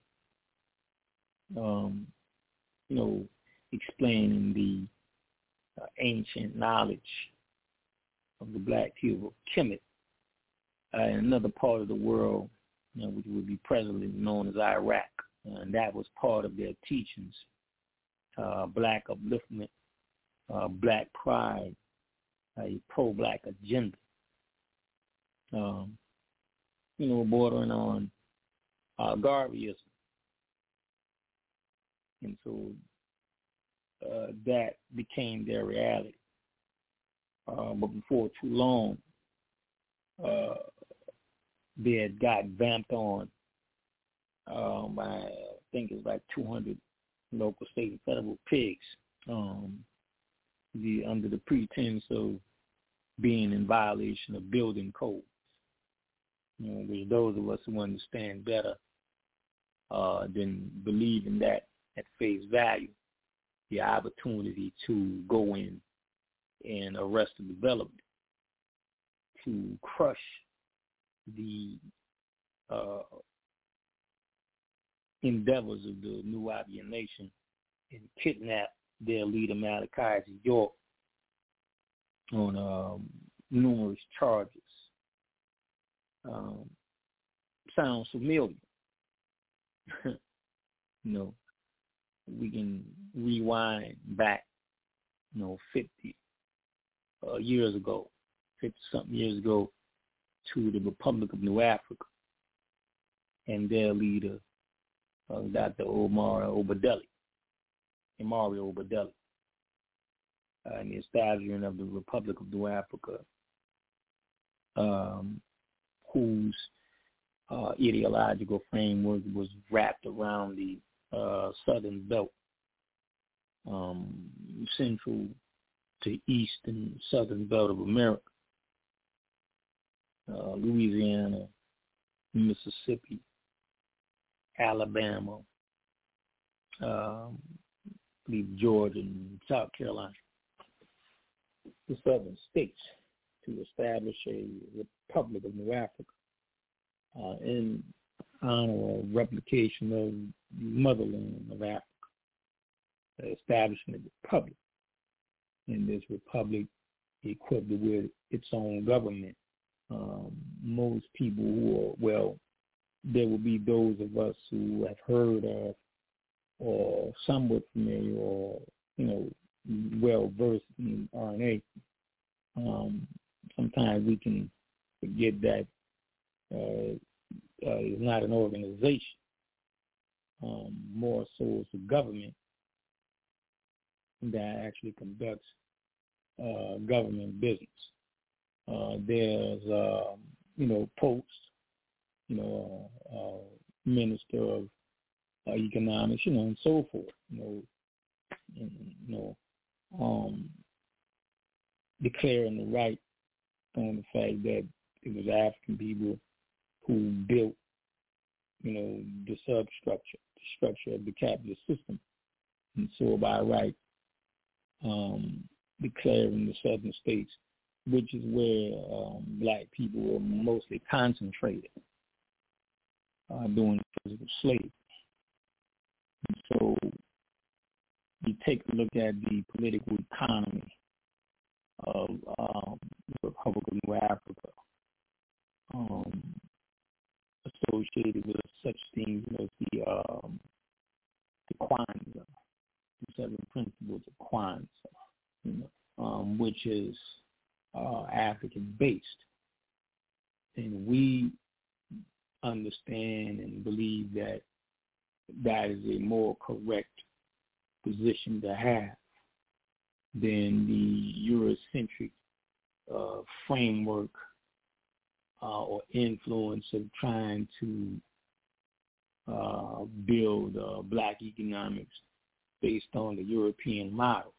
S14: Um, you know, explaining the uh, ancient knowledge of the black people of Kemet, uh, in another part of the world, you know, which would be presently known as Iraq, uh, and that was part of their teachings: uh, black upliftment, uh, black pride, a pro-black agenda. Um, you know, bordering on uh, Garveyism. And so uh, that became their reality. Uh, but before too long, uh, they had got vamped on um, by, I think it was like two hundred local, state, and federal pigs, um, the, under the pretense of being in violation of building codes. You know, there's those of us who understand better uh, than believing that at face value, the opportunity to go in and arrest the development, to crush the uh, endeavors of the Nuwaubian Nation and kidnapped their leader Malachi York on um, numerous charges. Um, sounds familiar. You know, we can rewind back, you know, fifty uh, years ago, fifty-something years ago, to the Republic of New Africa and their leader, uh, Doctor Omar Obadeli, Omari Obadeli, uh, and the establishment of the Republic of New Africa, um, whose uh, ideological framework was wrapped around the uh, southern belt, um, central to east and southern belt of America, uh, Louisiana, Mississippi, Alabama, um, I believe Georgia and South Carolina, the southern states, to establish a Republic of New Africa uh, in honor or replication of the motherland of Africa, establishing a republic. And this republic equipped with its own government. Um, most people who are, well, there will be those of us who have heard of or somewhat familiar or, you know, well versed in R N A. Um, sometimes we can forget that uh, uh, it's not an organization. Um, more so it's a government that actually conducts uh, government business. Uh, there's, uh, you know, posts, you know, uh, uh, minister of uh, economics, you know, and so forth, you know, and, you know, um, declaring the right on the fact that it was African people who built, you know, the substructure, the structure of the capitalist system. And so by right, um, declaring the southern states, which is where um, black people were mostly concentrated uh, during physical slavery. And so you take a look at the political economy of um, the Republic of New Africa, um, associated with such things as the um, the Kwanzaa, the seven principles of Kwanzaa, you know, um, which is uh, African-based. And we understand and believe that that is a more correct position to have than the Eurocentric uh, framework uh, or influence of trying to uh, build uh, black economics based on the European model.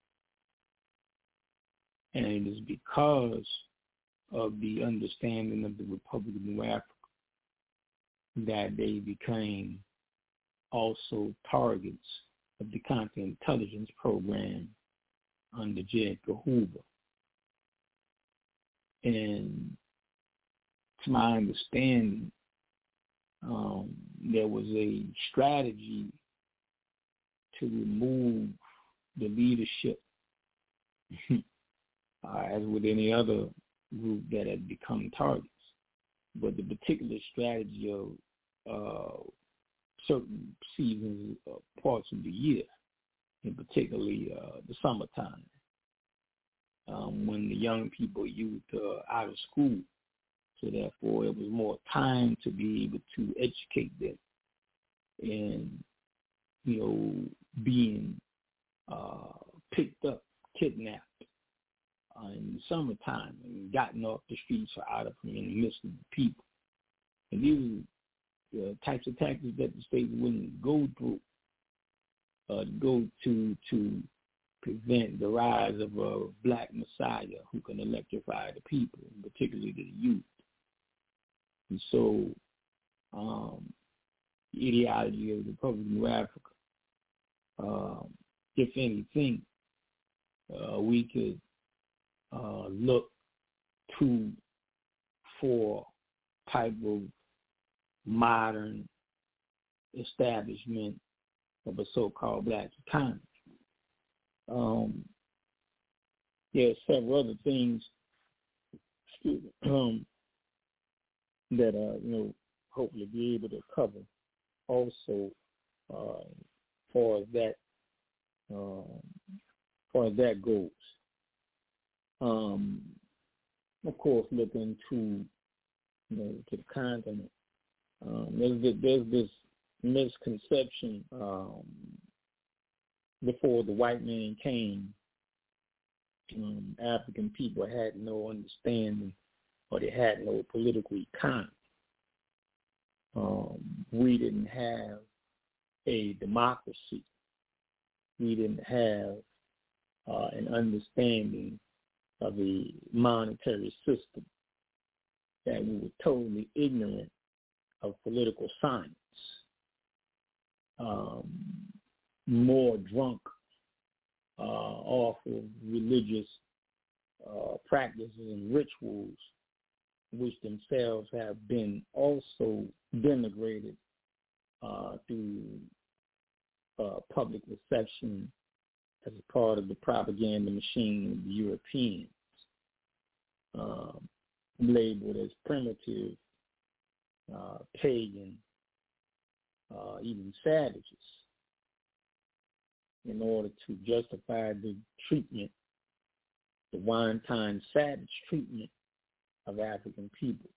S14: And it is because of the understanding of the Republic of New Africa that they became also targets of the counterintelligence program under J. Edgar Hoover. And to my understanding, um, there was a strategy to remove the leadership, uh, as with any other group that had become targets. But the particular strategy of uh, certain seasons, uh, parts of the year, and particularly uh, the summertime, um, when the young people, youth, uh, out of school. So therefore, it was more time to be able to educate them and, you know, being uh, picked up, kidnapped uh, in the summertime and gotten off the streets or out of from in the midst of the people. And these are the types of tactics that the state wouldn't go through, uh, go to to prevent the rise of a black messiah who can electrify the people, particularly the youth. And so um, the ideology of the Republic of New Africa, um, if anything, uh, we could uh, look to for type of modern establishment of a so-called black economy. Um, there are several other things um, that uh, you know, hopefully be able to cover also uh, for that um, for that goes. Um, of course, looking to you know to the continent. Um, there's this, there's this misconception um, before the white man came. Um, African people had no understanding, or they had no political economy. Um, we didn't have a democracy. We didn't have uh, an understanding of a monetary system. That we were totally ignorant of political science. Um, more drunk uh, off of religious uh, practices and rituals, which themselves have been also denigrated uh, through uh, public reception as a part of the propaganda machine of the Europeans, um, labeled as primitive, uh, pagan, uh, even savages, in order to justify the treatment, the one-time savage treatment of African people.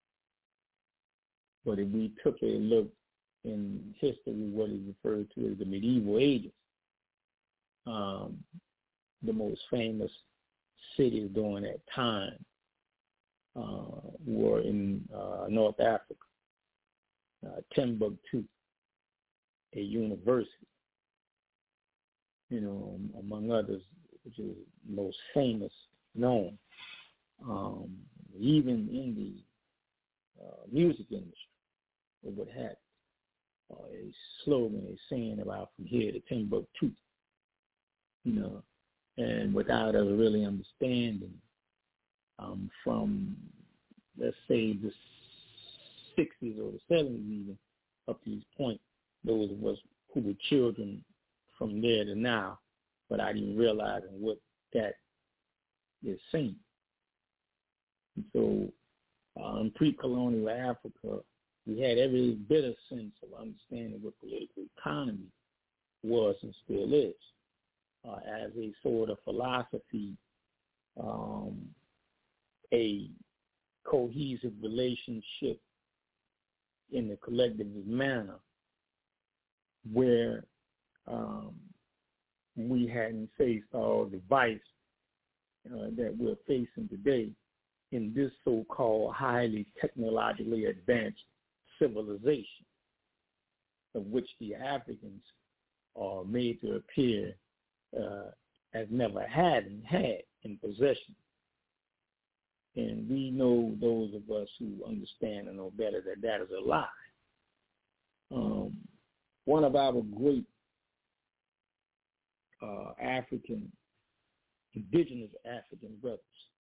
S14: But if we took a look in history, what is referred to as the medieval ages, um, the most famous cities during that time uh, were in uh, North Africa, uh, Timbuktu, a university, you know, among others, which is most famous known. Um, even in the uh, music industry, it would have uh, a slogan, a saying about from here to Timbuktu, you know, and without us really understanding um, from, let's say, the sixties or the seventies even, up to this point, those of us who were children from there to now, without even realizing what that is saying. And so uh, in pre-colonial Africa, we had every bit of sense of understanding what political economy was and still is, uh, as a sort of philosophy, um, a cohesive relationship in the collectivist manner where um, we hadn't faced all the vice uh, that we're facing today in this so-called highly technologically advanced civilization, of which the Africans are made to appear uh, as never having had in possession. And we know, those of us who understand and know better, that that is a lie. Um, one of our great uh, African, indigenous African brothers,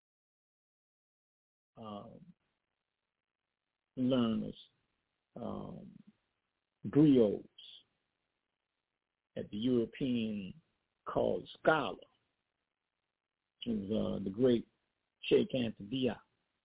S14: um, learners, um, griots, at the European called scholar, is uh, the great Cheikh Anta Diop,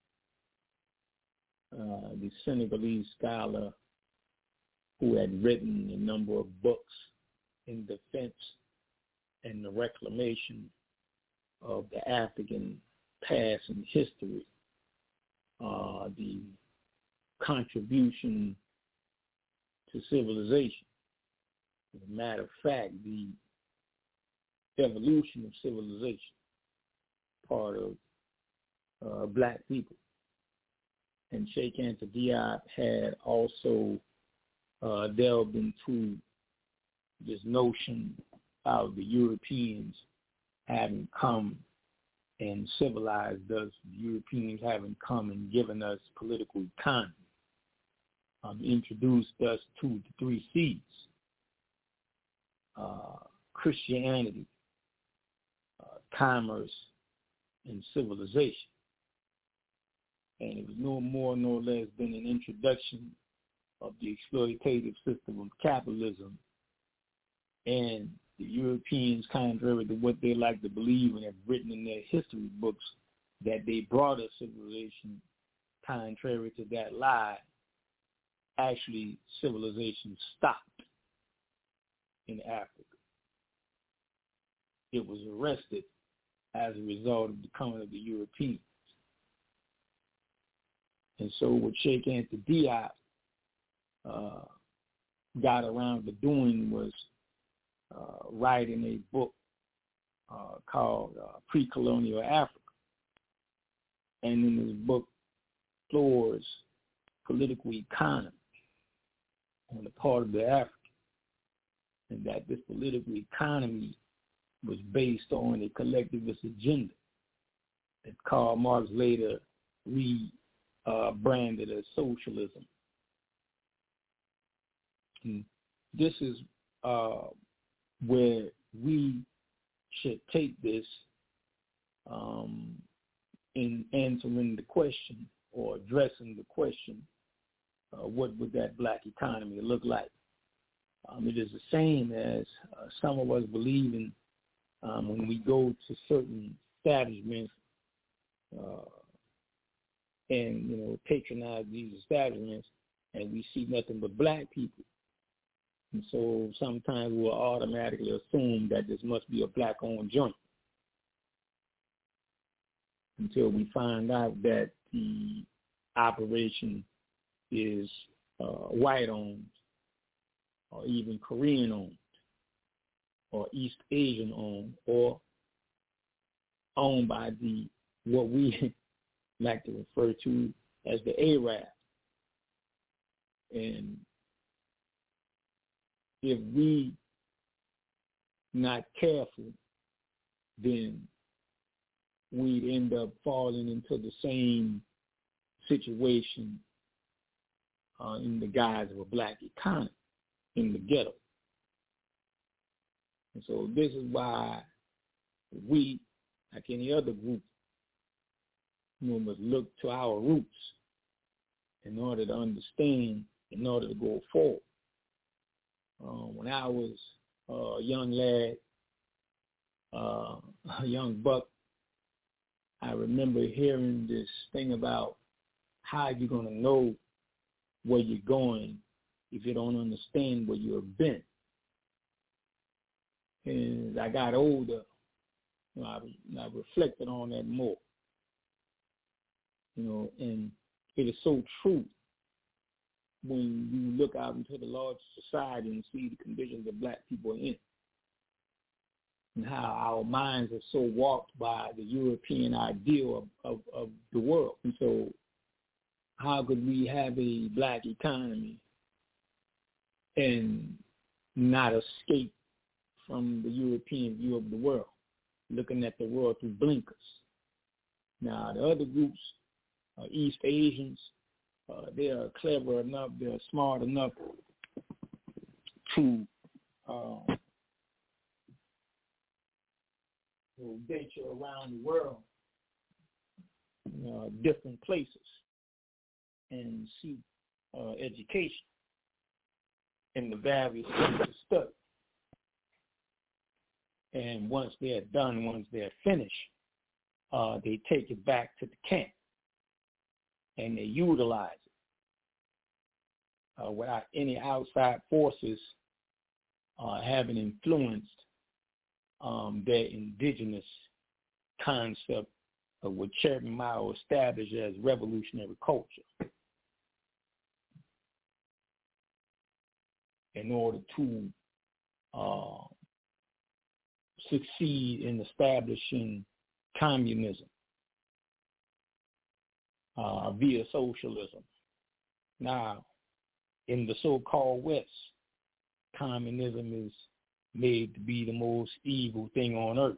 S14: uh, the Senegalese scholar who had written a number of books in defense and the reclamation of the African past and history, uh, the contribution to civilization. As a matter of fact, the evolution of civilization, part of uh, black people. And Cheikh Anta Diop had also uh, delved into this notion of the Europeans having come and civilized us, the Europeans having come and given us political economy, um, introduced us to the three C's, uh, Christianity, uh, commerce, and civilization. And it was no more nor less than an introduction of the exploitative system of capitalism And the Europeans, contrary to what they like to believe and have written in their history books, that they brought a civilization, contrary to that lie, actually civilization stopped in Africa. It was arrested as a result of the coming of the Europeans. And so what Sheikh Anta Diop uh, got around to doing was uh, writing a book uh, called uh, Pre-Colonial Africa. And in this book, explores political economy on the part of the African, and that this political economy was based on a collectivist agenda that Karl Marx later rebranded as socialism. And this is uh, where we should take this um, in answering the question or addressing the question, uh, what would that black economy look like? Um, it is the same as uh, some of us believe in um, when we go to certain establishments uh, and, you know, patronize these establishments, and we see nothing but black people. And so sometimes we'll automatically assume that this must be a black-owned joint until we find out that the operation is uh, white-owned or even Korean-owned or East Asian-owned or owned by the what we like to refer to as the Arab. And if we not careful, then we'd end up falling into the same situation uh, in the guise of a black economy in the ghetto. And so this is why we, like any other group, you know, must look to our roots in order to understand, in order to go forward. Uh, when I was uh, a young lad, uh, a young buck, I remember hearing this thing about how you're going to know where you're going if you don't understand where you've been. And as I got older, you know, I, I reflected on that more. You know, and it is so true when you look out into the large society and see the conditions that black people are in, and how our minds are so warped by the European ideal of, of, of the world. And so how could we have a black economy and not escape from the European view of the world, looking at the world through blinkers? Now, the other groups, uh, East Asians, uh, they are clever enough, they're smart enough to uh, venture around the world, uh, different places, and seek uh, education in the various places of study. And once they're done, once they're finished, uh, they take it back to the camp and they utilize it uh, without any outside forces uh, having influenced um, their indigenous concept of what Chairman Mao established as revolutionary culture in order to uh, succeed in establishing communism uh, via socialism. Now, in the so-called West, communism is made to be the most evil thing on earth.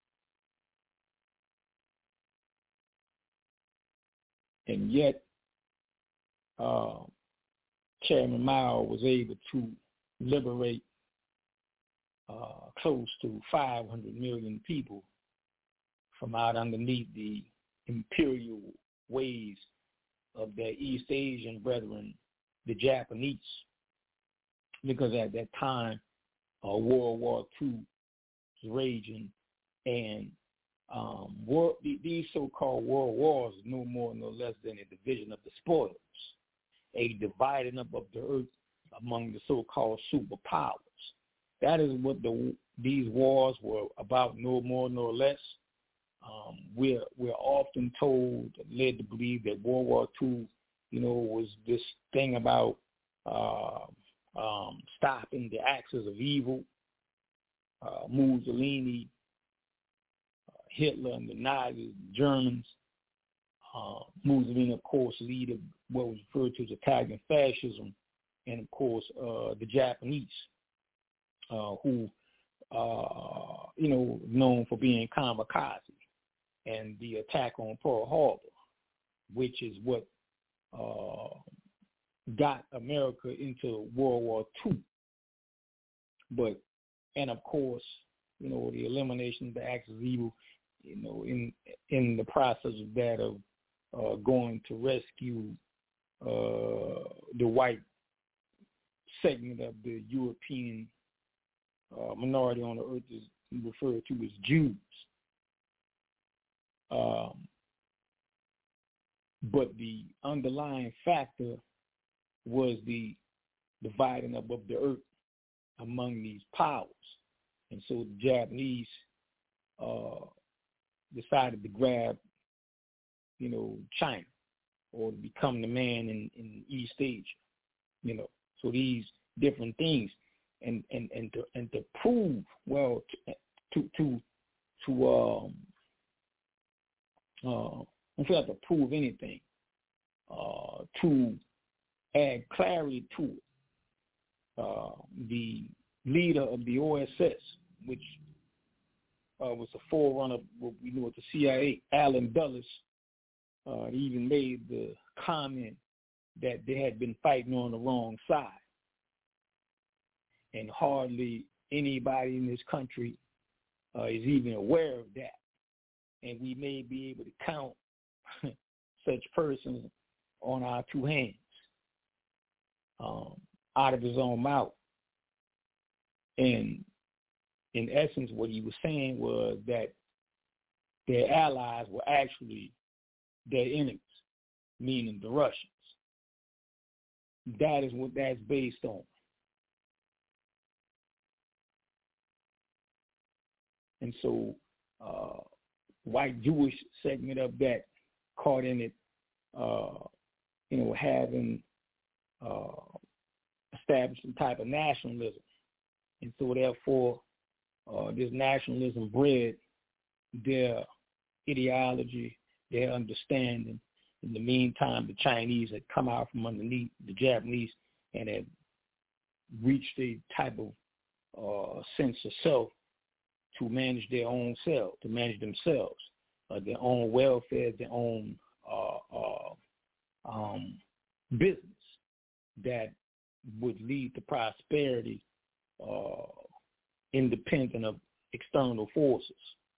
S14: And yet, uh, Chairman Mao was able to liberate uh, close to five hundred million people from out underneath the imperial ways of their East Asian brethren, the Japanese, because at that time, uh, World War Two was raging, and um, war, these so-called world wars are no more no less than a division of the spoils, a dividing up of the earth among the so-called superpowers. That is what the these wars were about, no more nor less. Um, we're we're often told, led to believe that World War Two, you know, was this thing about uh, um, stopping the axis of evil. Uh, Mussolini, uh, Hitler, and the Nazis, the Germans. Uh, Mussolini, of course, leader what was referred to as Italian fascism, and of course uh, the Japanese, uh, who uh, you know known for being kamikaze, and the attack on Pearl Harbor, which is what uh, got America into World War Two. But and of course, you know, the elimination of the axis of evil, you know, in in the process of that of uh, going to rescue uh, the white segment of the European uh, minority on the earth is referred to as Jews. Um, but the underlying factor was the dividing up of the earth among these powers. And so the Japanese uh, decided to grab, you know, China, or to become the man in, in East Asia, you know. So these different things, and, and, and to and to prove, well, to to to um uh, I don't have to prove anything. Uh, to add clarity to it, uh, the leader of the O S S, which uh, was a forerunner of what we knew at the C I A, Alan Dulles, uh, even made the comment that they had been fighting on the wrong side. And hardly anybody in this country uh, is even aware of that. And we may be able to count such persons on our two hands, um, out of his own mouth. And in essence, what he was saying was that their allies were actually their enemies, meaning the Russians. That is what that's based on. And so uh, white Jewish segment of that caught in it, uh, you know, having uh, established some type of nationalism. And so therefore, uh, this nationalism bred their ideology, their understanding. In the meantime, the Chinese had come out from underneath the Japanese and had reached a type of uh, sense of self to manage their own self, to manage themselves, uh, their own welfare, their own uh, uh, um, business that would lead to prosperity uh, independent of external forces.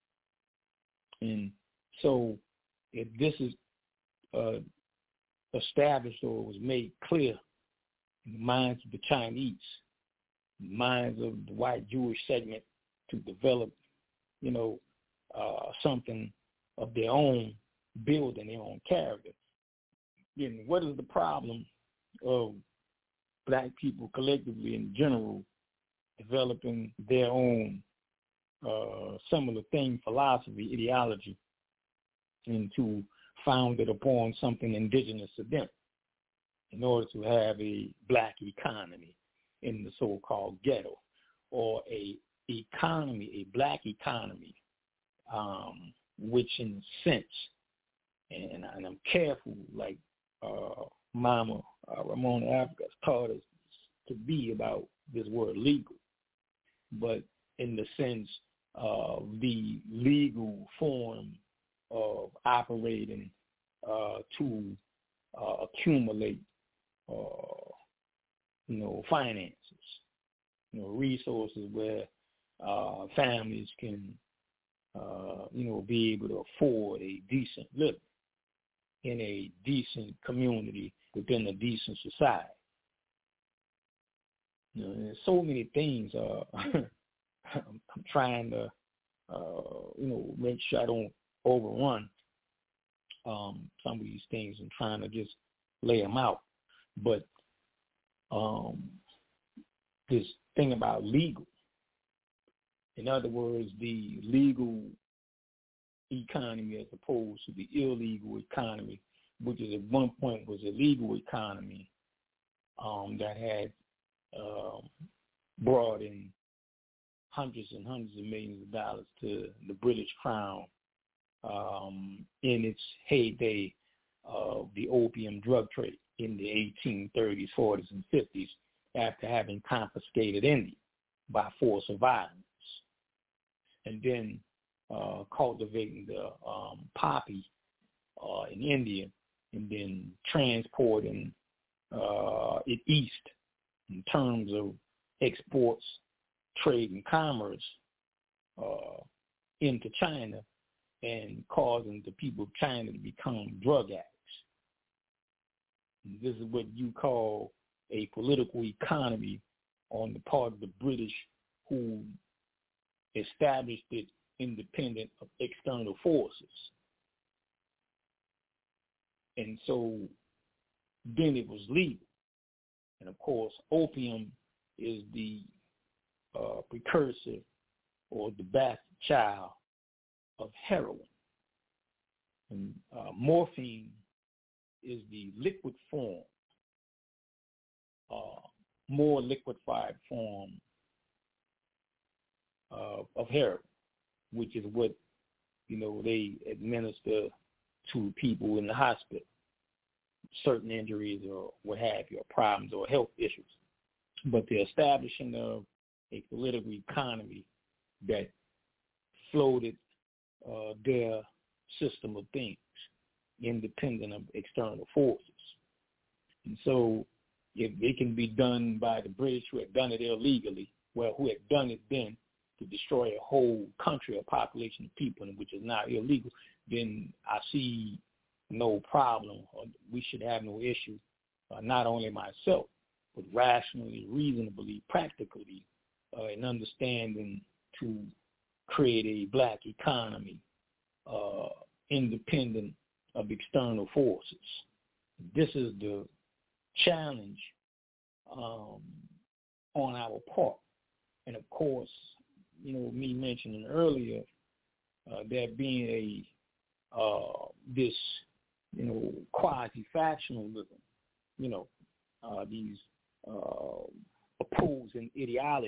S14: And so if this is uh, established or was made clear in the minds of the Chinese, the minds of the white Jewish segment, to develop, you know, uh, something of their own, building their own character. And what is the problem of black people collectively in general developing their own uh, similar thing, philosophy, ideology, and to found it upon something indigenous to them in order to have a black economy in the so-called ghetto, or a economy, a black economy, um, which in a sense, and, and I'm careful, like uh, Mama uh, Ramona Africa has taught us to be about this word legal, but in the sense of the legal form of operating uh, to uh, accumulate, uh, you know, finances, you know, resources where uh, families can, uh, you know, be able to afford a decent living in a decent community within a decent society. You know, there's so many things. Uh, I'm, I'm trying to, uh, you know, make sure I don't overrun um, some of these things and trying to just lay them out. But um, this thing about legal, in other words, the legal economy as opposed to the illegal economy, which is at one point was a legal economy um, that had um, brought in hundreds and hundreds of millions of dollars to the British Crown um, in its heyday of the opium drug trade in the eighteen thirties, forties, and fifties after having confiscated India by force of violence. And then uh, cultivating the um, poppy uh, in India and then transporting uh, it east in terms of exports, trade, and commerce uh, into China and causing the people of China to become drug addicts. And this is what you call a political economy on the part of the British, who established it independent of external forces. And so then it was legal. And of course, opium is the uh, precursor or the bastard child of heroin. And uh, morphine is the liquid form, uh, more liquefied form uh, of heroin, which is what, you know, they administer to people in the hospital, certain injuries or what have you, or problems or health issues. But the establishing of a political economy that floated uh, their system of things, independent of external forces. And so if it can be done by the British, who had done it illegally, well, who had done it then to destroy a whole country, a population of people, which is now illegal, then I see no problem, or we should have no issue, uh, not only myself, but rationally, reasonably, practically, uh, in understanding to create a black economy uh, independent of external forces. This is the challenge um, on our part. And of course, you know, me mentioning earlier, uh, there being a uh, this, you know, quasi-factionalism, you know, uh, these uh, opposing ideologies.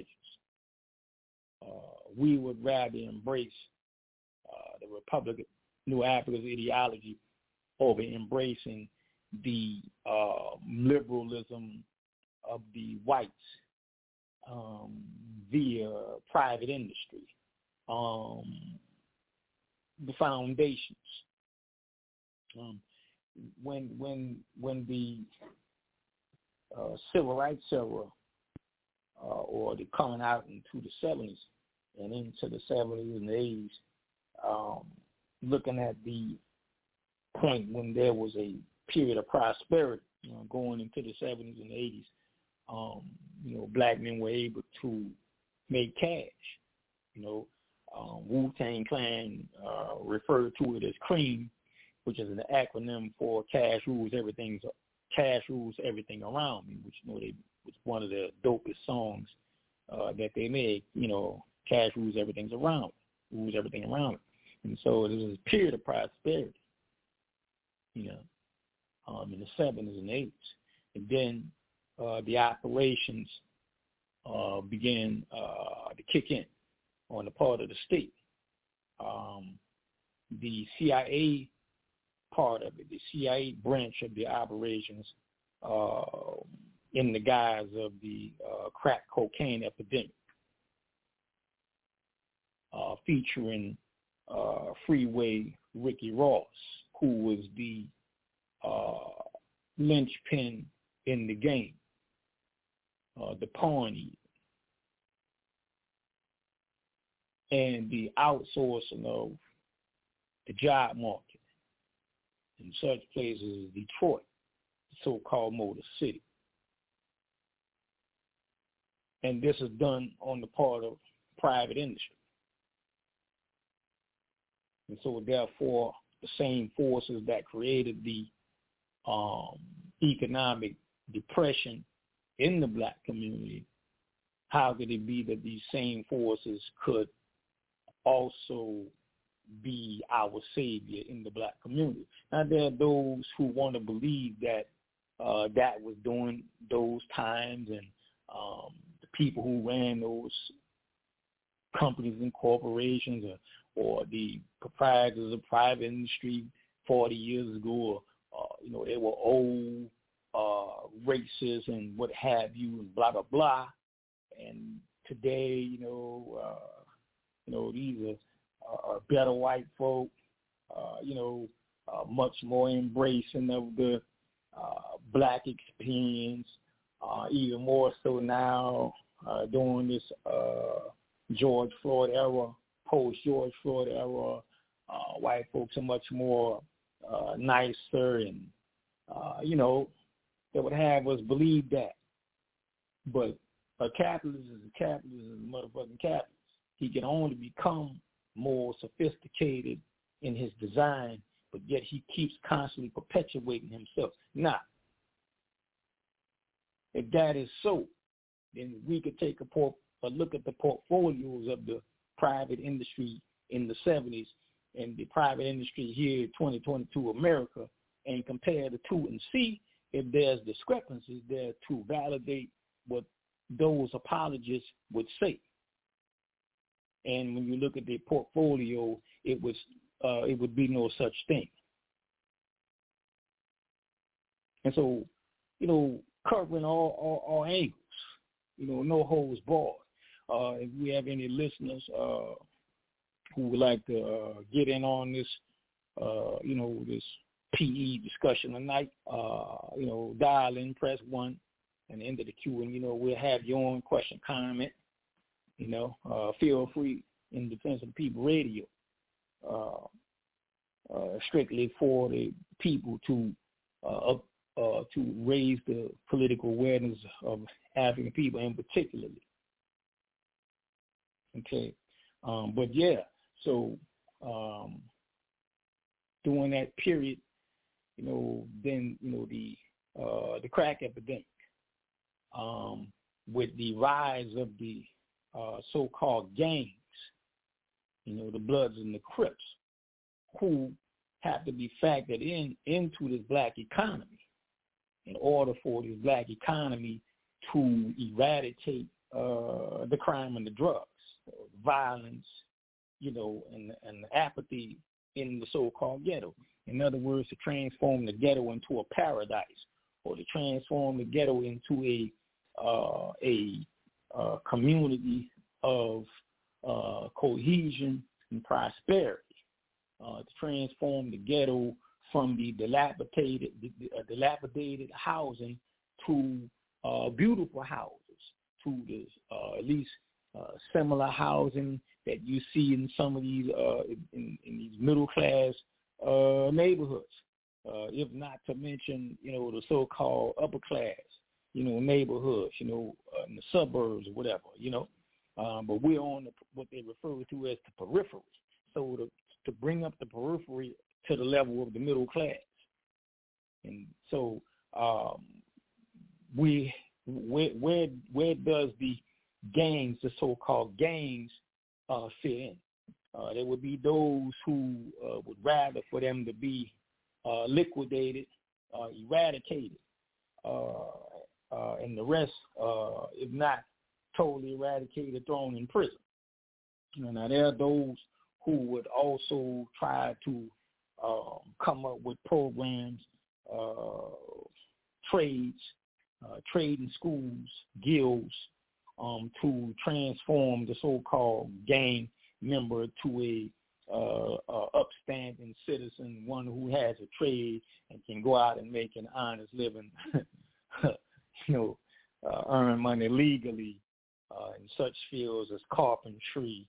S14: Uh, we would rather embrace uh, the Republic of New Africa's ideology over embracing the uh, liberalism of the whites um, via private industry, um, the foundations. Um, when when when the uh, civil rights era uh, or the coming out into the seventies and into the seventies and the eighties, um, looking at the point when there was a period of prosperity, you know, going into the seventies and eighties, um, you know, black men were able to make cash. You know, um, Wu-Tang Clan uh, referred to it as CREAM, which is an acronym for Cash Rules Everything. Cash Rules Everything Around Me, which, you know, they was one of the dopest songs uh, that they made. You know, Cash Rules Everything's Around Me, rules everything around me. And so it was a period of prosperity, you know, um, in the seventies and eighties. And then uh, the operations uh, began uh, to kick in on the part of the state. Um, the C I A part of it, the C I A branch of the operations uh, in the guise of the uh, crack cocaine epidemic, uh, featuring uh, Freeway Ricky Ross, who was the uh, linchpin in the game, uh, the pawnee, and the outsourcing of the job market in such places as Detroit, the so-called Motor City. and this is done on the part of private industry. And so therefore, the same forces that created the um, economic depression in the black community, how could it be that these same forces could also be our savior in the black community? Now, there are those who want to believe that uh, that was during those times, and um, the people who ran those companies and corporations, or, or the proprietors of private industry forty years ago, or, uh, you know, they were old, uh, racist and what have you, and blah, blah, blah. And today, you know, uh, you know, these are, are better white folk, uh, you know, uh, much more embracing of the uh, black experience, uh, even more so now uh, during this uh, George Floyd era, post-George Floyd era. Uh, white folks are much more uh, nicer, and, uh, you know, they would have us believe that. But a capitalist is a capitalist is a motherfucking capitalist. He can only become more sophisticated in his design, but yet he keeps constantly perpetuating himself. Now, if that is so, then we could take a, por- a look at the portfolios of the private industry in the seventies and the private industry here in twenty twenty-two America, and compare the two and see if there's discrepancies there to validate what those apologists would say. And when you look at their portfolio, it was uh, it would be no such thing. And so, you know, covering all, all, all angles, you know, no holds barred. Uh, if we have any listeners uh, who would like to uh, get in on this, uh, you know, this P E discussion tonight, uh, you know, dial in, press one, and the end of the queue, and, you know, we'll have your own question, comment. You know, uh, feel free in Defense of the People Radio, uh, uh, strictly for the people to uh, uh, to raise the political awareness of African people, in particularly. Okay, um, but yeah, so um, during that period, you know, then you know the uh, the crack epidemic, um, with the rise of the Uh, so-called gangs, you know, the Bloods and the Crips, who have to be factored in into this black economy in order for this black economy to eradicate uh, the crime and the drugs, the violence, you know, and, and the apathy in the so-called ghetto. In other words, to transform the ghetto into a paradise, or to transform the ghetto into a uh, a Uh, community of uh, cohesion and prosperity, uh, to transform the ghetto from the dilapidated, the, the, uh, dilapidated housing to uh, beautiful houses, to the uh, at least uh, similar housing that you see in some of these uh, in, in these middle class uh, neighborhoods, uh, if not to mention, you know, the so-called upper class, you know, neighborhoods, you know, uh, in the suburbs or whatever, you know. Um, but we're on the, what they refer to as the periphery. So to, to bring up the periphery to the level of the middle class. And so um, we where, where where does the gangs, the so-called gangs, uh, fit in? Uh, there would be those who uh, would rather for them to be uh, liquidated, uh, eradicated, uh, Uh, and the rest, uh, if not totally eradicated, thrown in prison. You know, now there are those who would also try to um, come up with programs, uh, trades, uh, trading schools, guilds, um, to transform the so-called gang member to a uh, uh, upstanding citizen, one who has a trade and can go out and make an honest living. You know, uh, earn money legally uh, in such fields as carpentry,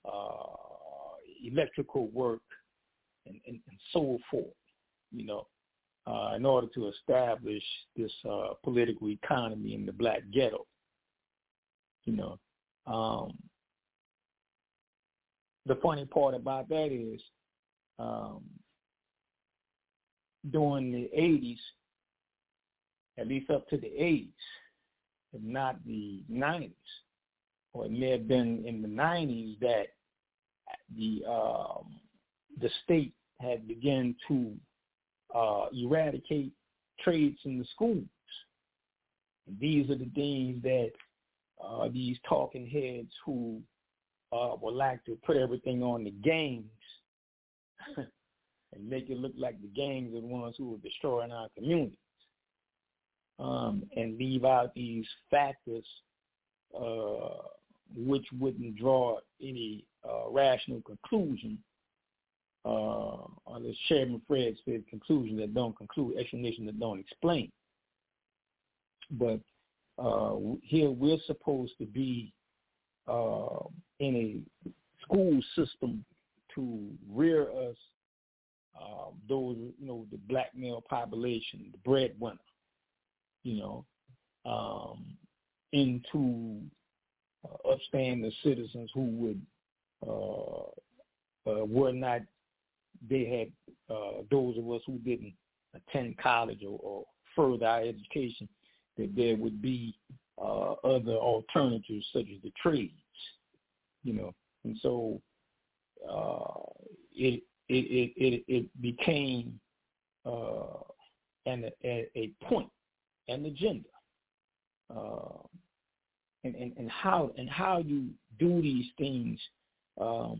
S14: uh, electrical work, and, and, and so forth, you know, uh, in order to establish this uh, political economy in the black ghetto. You know, um, the funny part about that is um, during the eighties, at least up to the eighties, if not the nineties, or it may have been in the nineties that the um, the state had begun to uh, eradicate trades in the schools. And these are the things that uh, these talking heads who uh, would like to put everything on the gangs and make it look like the gangs are the ones who are destroying our communities, um, and leave out these factors uh, which wouldn't draw any uh, rational conclusion, uh, or as Chairman Fred said, conclusion that don't conclude, explanation that don't explain. But uh, here we're supposed to be uh, in a school system to rear us, uh, those, you know, the black male population, the breadwinner, you know, um, into uh, upstanding citizens who would, uh, uh, were not, they had, uh, those of us who didn't attend college or, or further our education, that there would be uh, other alternatives such as the trades, you know. And so uh, it, it, it, it, it became uh, an, a, a point, an agenda. Uh, and, and, and how and how you do these things um,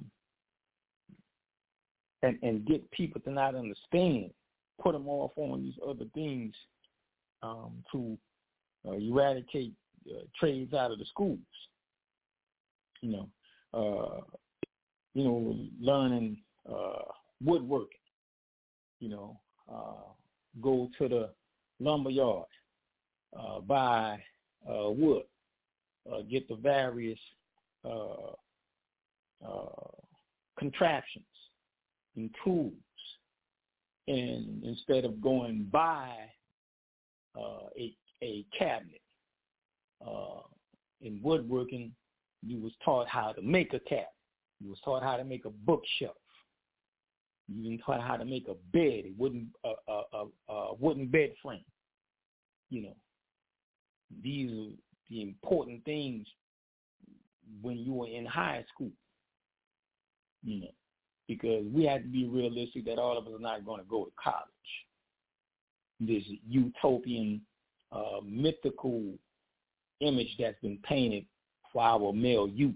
S14: and, and get people to not understand, put them off on these other things um, to uh, eradicate uh, trades out of the schools. You know, uh, you know, learning uh, woodworking. You know, uh, go to the lumber yard, uh, buy uh, wood, uh, get the various uh, uh, contraptions and tools, and instead of going buy uh, a a cabinet uh, in woodworking, you was taught how to make a cabinet. You was taught how to make a bookshelf. You was taught how to make a bed, a wooden a, a, a, a wooden bed frame. You know, these are the important things when you were in high school. You know, because we had to be realistic that all of us are not going to go to college. This utopian, uh, mythical image that's been painted for our male youth.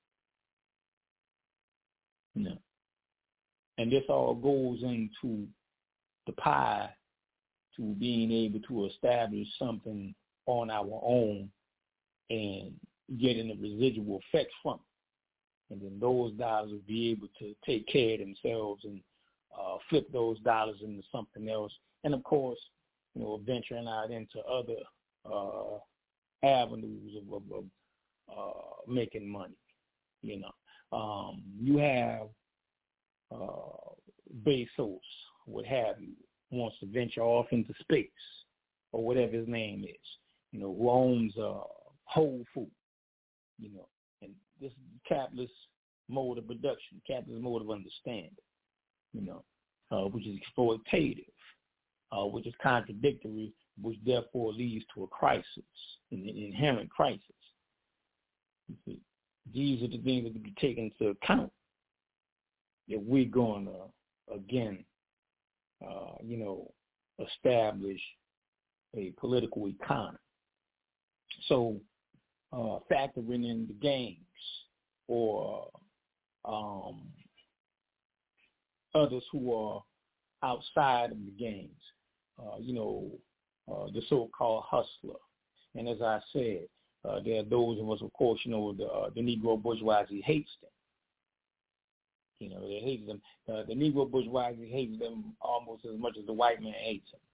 S14: You know, and this all goes into the pie to being able to establish something on our own and getting a residual effect from it. And then those dollars will be able to take care of themselves and uh, flip those dollars into something else. And, of course, you know, venturing out into other uh, avenues of, of, of uh, making money, you know. Um, you have uh, Bezos, what have you, wants to venture off into space or whatever his name is, you know, who owns uh, Whole Foods, you know, and this capitalist mode of production, capitalist mode of understanding, you know, uh, which is exploitative, uh, which is contradictory, which therefore leads to a crisis, an inherent crisis. You see, these are the things that to be taken into account if we're going to, again, uh, you know, establish a political economy. So uh, factoring in the gangs or um, others who are outside of the gangs, uh, you know, uh, the so-called hustler. And as I said, uh, there are those of us, of course, you know, the, uh, the Negro bourgeoisie hates them. You know, they hate them. Uh, the Negro bourgeoisie hates them almost as much as the white man hates them.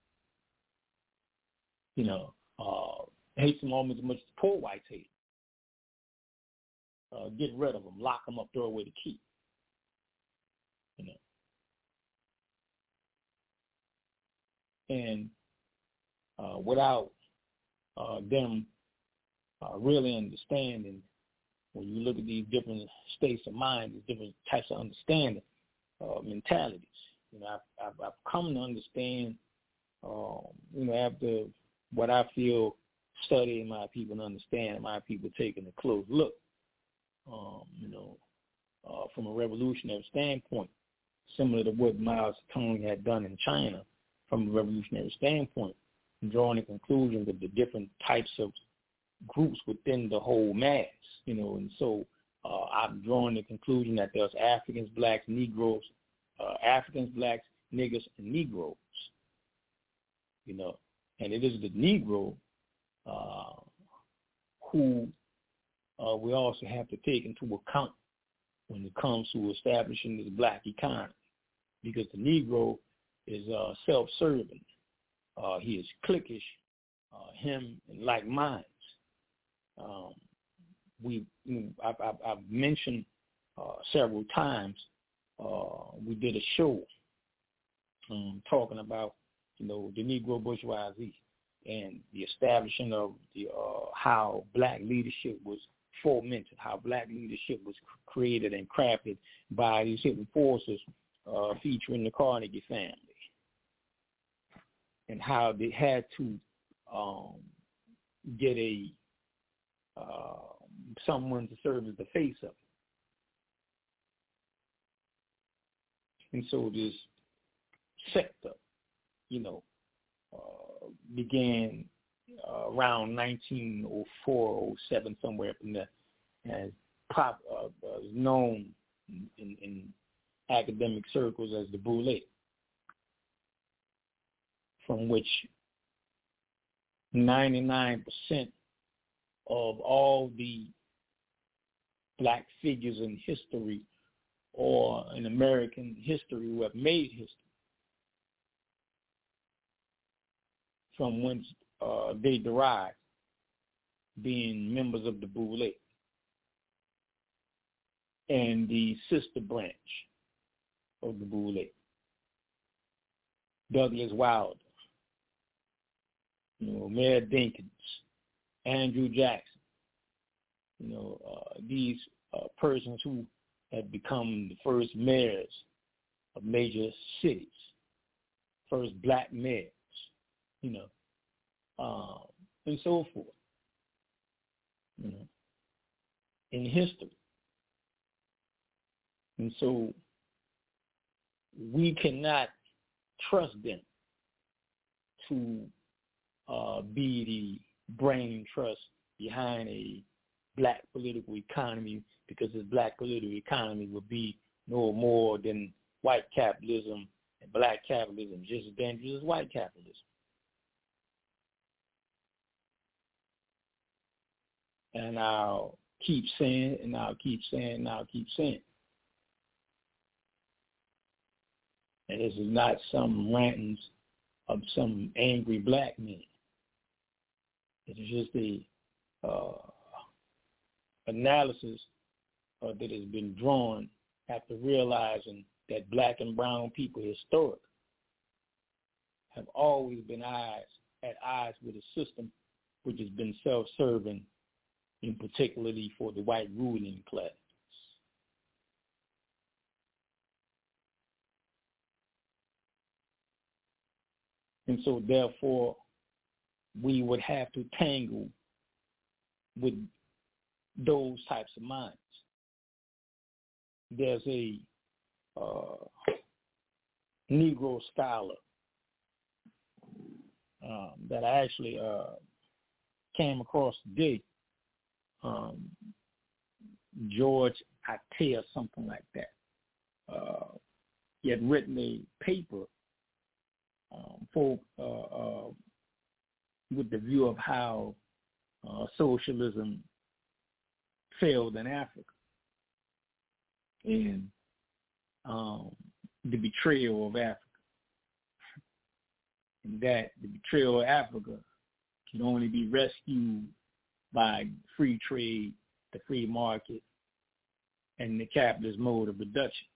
S14: You know, uh, hates them almost as much as the poor whites hate them. Uh, get rid of them, lock them up, throw away the key. You know. And uh, without uh, them uh, really understanding when you look at these different states of mind, these different types of understanding, uh, mentalities. You know, I've, I've, I've come to understand, um, you know, after what I feel studying my people and understanding my people taking a close look, um, you know, uh, from a revolutionary standpoint, similar to what Mao Zedong had done in China from a revolutionary standpoint, and drawing the conclusions of the different types of groups within the whole mass, you know, and so uh, I'm drawing the conclusion that there's Africans, blacks, Negroes, uh, Africans, blacks, niggers, and Negroes, you know, and it is the Negro uh, who uh, we also have to take into account when it comes to establishing this black economy, because the Negro is uh, self-serving. Uh, he is cliquish, uh, him and like minds. Um, we, I've, I've, I've mentioned uh, several times. Uh, we did a show um, talking about, you know, the Negro bourgeoisie and the establishing of the uh, how black leadership was fomented, how black leadership was created and crafted by these hidden forces, uh, featuring the Carnegie family, and how they had to um, get a uh, someone to serve as the face of it. And so this sector, you know, uh, began uh, around nineteen oh four, oh seven, somewhere up in there, and pop uh, uh, known in, in academic circles as the Boule, from which ninety-nine percent of all the black figures in history or in American history who have made history, from whence uh, they derive, being members of the Boule and the sister branch of the Boule, Douglas Wilder, you know, Mayor Dinkins, Andrew Jackson, you know, uh, these uh, persons who had become the first mayors of major cities, first black mayors, you know, um, and so forth, you know, in history. And so we cannot trust them to uh, be the brain trust behind a black political economy, because this black political economy will be no more than white capitalism, and black capitalism just as dangerous as white capitalism. And I'll keep saying, and I'll keep saying, and I'll keep saying. And this is not some rantings of some angry black man. It is just a uh, analysis uh, that has been drawn after realizing that black and brown people historically have always been eyes at odds with a system which has been self-serving, in particularly for the white ruling class. And so therefore, we would have to tangle with those types of minds. There's a uh, Negro scholar um, that I actually uh, came across today, um, George Atea, something like that. Uh, he had written a paper um, for uh, uh, with the view of how uh, socialism failed in Africa, and um, the betrayal of Africa, and that the betrayal of Africa can only be rescued by free trade, the free market, and the capitalist mode of production.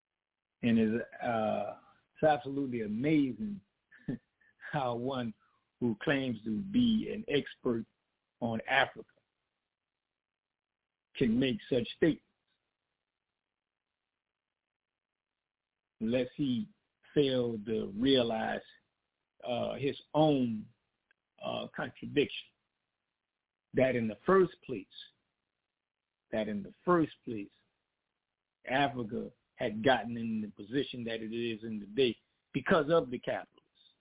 S14: And it's, uh, it's absolutely amazing how one who claims to be an expert on Africa can make such statements unless he failed to realize uh, his own uh, contradiction. That in the first place, that in the first place, Africa had gotten in the position that it is in today because of the capitalists,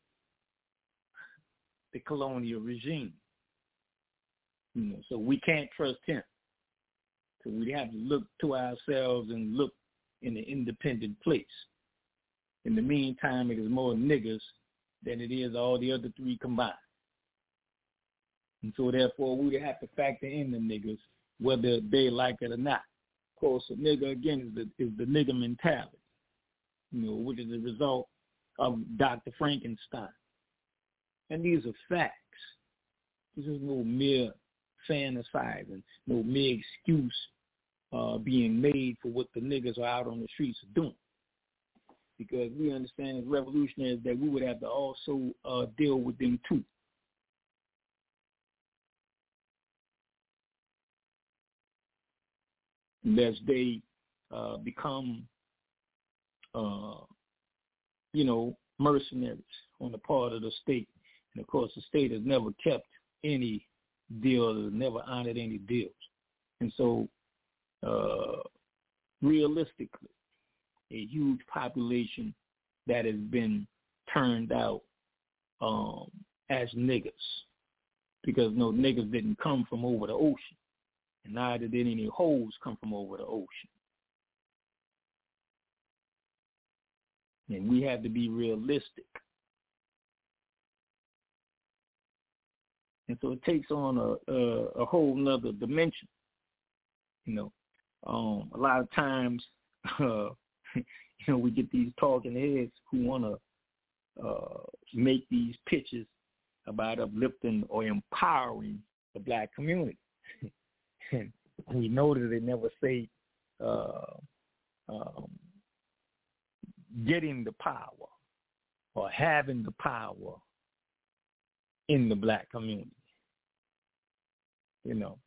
S14: the colonial regime. You know, so we can't trust him. So we have to look to ourselves and look in an independent place. In the meantime, it is more niggas than it is all the other three combined. And so therefore, we would have to factor in the niggas, whether they like it or not. Of course, a nigga, again, is the, is the nigga mentality, you know, which is a result of Doctor Frankenstein. And these are facts. This is no mere fantasizing, no mere excuse uh, being made for what the niggas are out on the streets are doing. Because we understand as revolutionaries that we would have to also uh, deal with them too. As they uh, become, uh, you know, mercenaries on the part of the state. And, of course, the state has never kept any deals, never honored any deals. And so, uh, realistically, a huge population that has been turned out um, as niggas, because no niggas didn't come from over the ocean. And neither did any hoes come from over the ocean. And we have to be realistic. And so it takes on a, a, a whole nother dimension. You know, um, a lot of times, uh, you know, we get these talking heads who want to uh, make these pitches about uplifting or empowering the black community. And we know that they never say uh, um, getting the power or having the power in the black community, you know.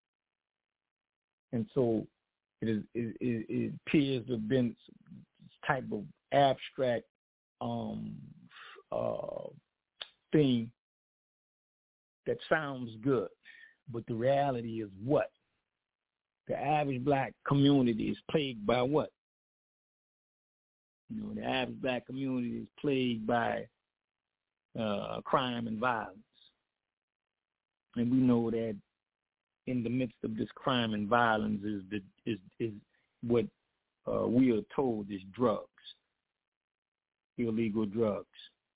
S14: And so it, is, it, it, it appears to have been this type of abstract um, uh, thing that sounds good. But the reality is what? The average black community is plagued by what? You know, the average black community is plagued by uh, crime and violence. And we know that in the midst of this crime and violence is the, is, is what uh, we are told is drugs, illegal drugs.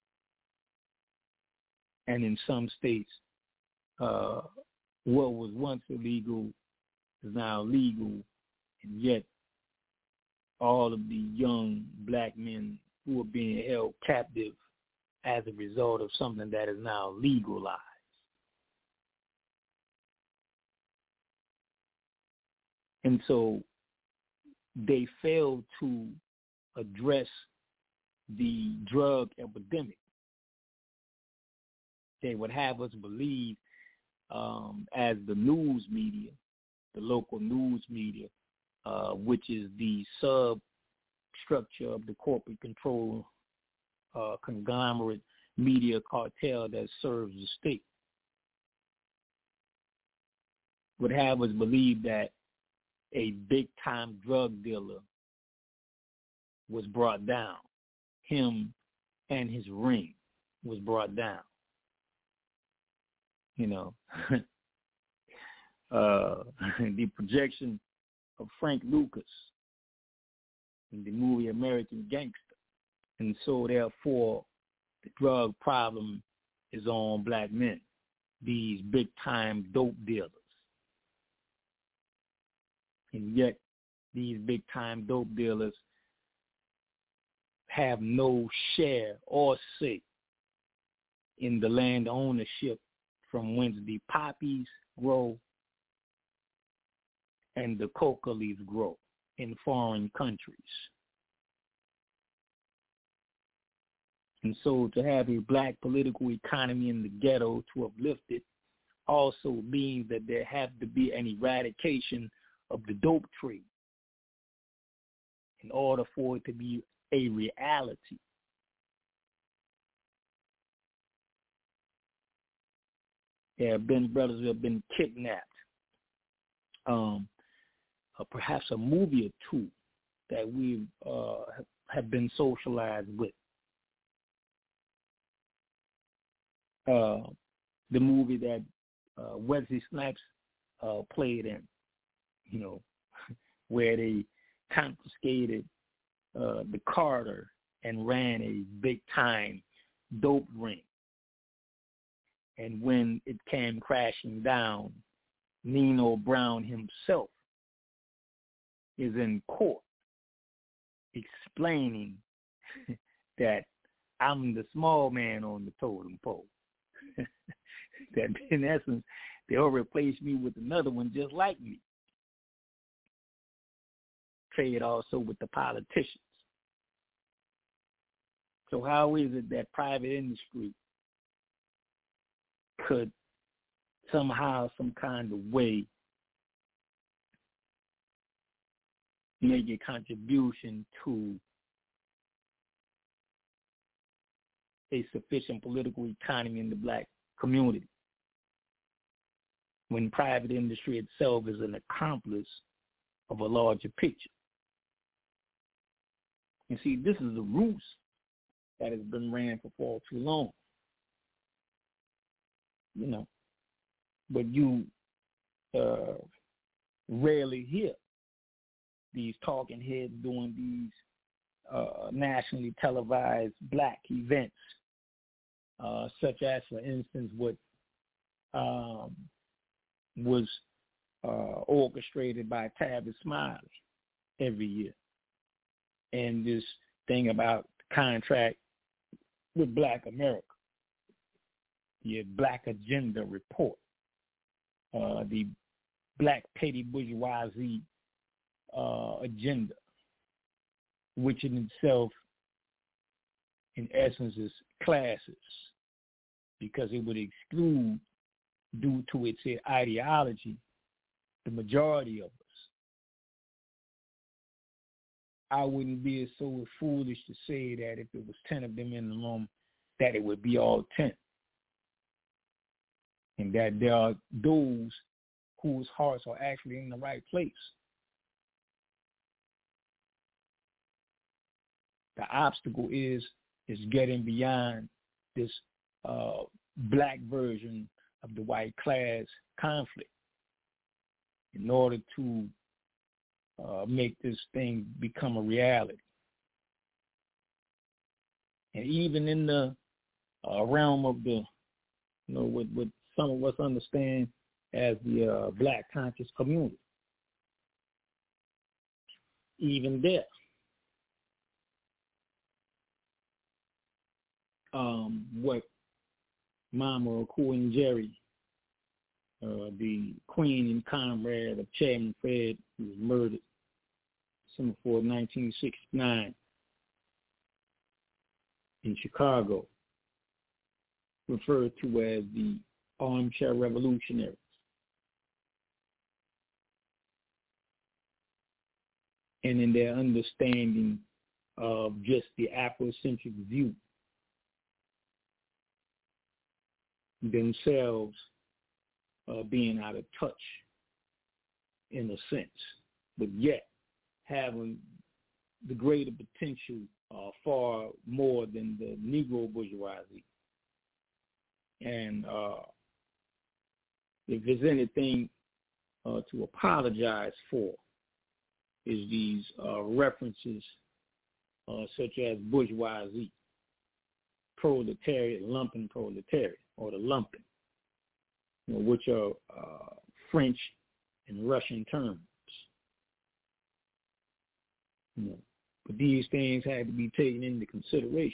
S14: And in some states, uh, what was once illegal is now legal, and yet all of the young black men who are being held captive as a result of something that is now legalized. And so they failed to address the drug epidemic. They would have us believe, um, as the news media, the local news media, uh, which is the substructure of the corporate control uh, conglomerate media cartel that serves the state, would have us believe that a big-time drug dealer was brought down. Him and his ring was brought down. You know, uh, the projection of Frank Lucas in the movie American Gangster. And so therefore, the drug problem is on black men, these big-time dope dealers. And yet, these big-time dope dealers have no share or say in the land ownership from whence the poppies grow and the coca leaves grow in foreign countries. And so to have a black political economy in the ghetto to uplift it also means that there has to be an eradication of the dope trade in order for it to be a reality. There have been brothers who have been kidnapped. Um, uh, perhaps a movie or two that we uh, have been socialized with. Uh, the movie that uh, Wesley Snipes uh, played in, you know, where they confiscated uh, the Carter and ran a big-time dope ring. And when it came crashing down, Nino Brown himself is in court explaining that I'm the small man on the totem pole. That in essence, they'll replace me with another one just like me. Trade also with the politicians. So how is it that private industry could somehow, some kind of way make a contribution to a sufficient political economy in the black community when private industry itself is an accomplice of a larger picture? You see, this is the ruse that has been ran for far too long. You know, but you uh, rarely hear these talking heads doing these uh, nationally televised black events, uh, such as, for instance, what um, was uh, orchestrated by Tavis Smiley every year, and this thing about the contract with Black America, the Black Agenda Report, uh, the Black Petty Bourgeoisie uh, agenda, which in itself, in essence, is classes, because it would exclude, due to its ideology, the majority of us. I wouldn't be so foolish to say that if it was ten of them in the room, that it would be all ten. And that there are those whose hearts are actually in the right place. The obstacle is is getting beyond this uh, black version of the white class conflict in order to uh, make this thing become a reality. And even in the uh, realm of the, you know, what, what some of us understand as the uh, black conscious community, even there, um, what Mama Queen Jerry, uh, the queen and comrade of Chairman Fred, who was murdered December fourth, nineteen sixty-nine in Chicago, referred to as the armchair revolutionaries. And in their understanding of just the Afrocentric view, themselves uh, being out of touch in a sense, but yet having the greater potential uh, far more than the Negro bourgeoisie. And uh, if there's anything uh, to apologize for, is these uh, references uh, such as bourgeoisie, proletariat, lumpen proletariat, or the lumpen, you know, which are uh, French and Russian terms. You know, but these things had to be taken into consideration.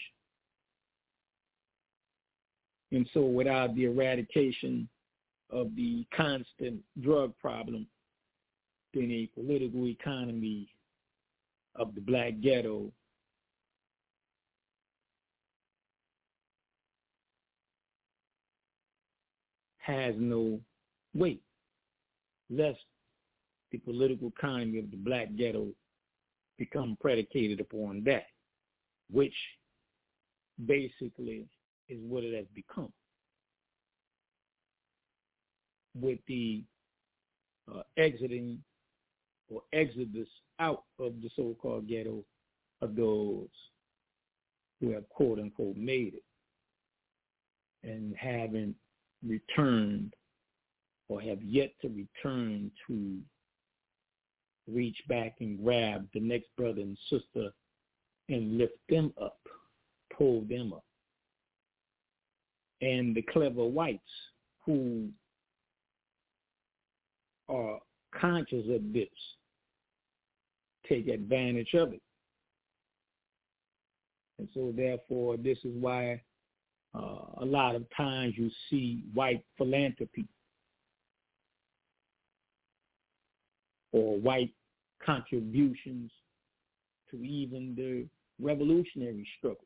S14: And so without the eradication of the constant drug problem, then a political economy of the black ghetto has no weight, lest the political economy of the black ghetto become predicated upon that, which basically is what it has become. With the uh, exiting or exodus out of the so-called ghetto of those who have quote-unquote made it and haven't returned or have yet to return to reach back and grab the next brother and sister and lift them up, pull them up. And the clever whites who are conscious of this take advantage of it. And so therefore, this is why uh, a lot of times you see white philanthropy or white contributions to even the revolutionary struggle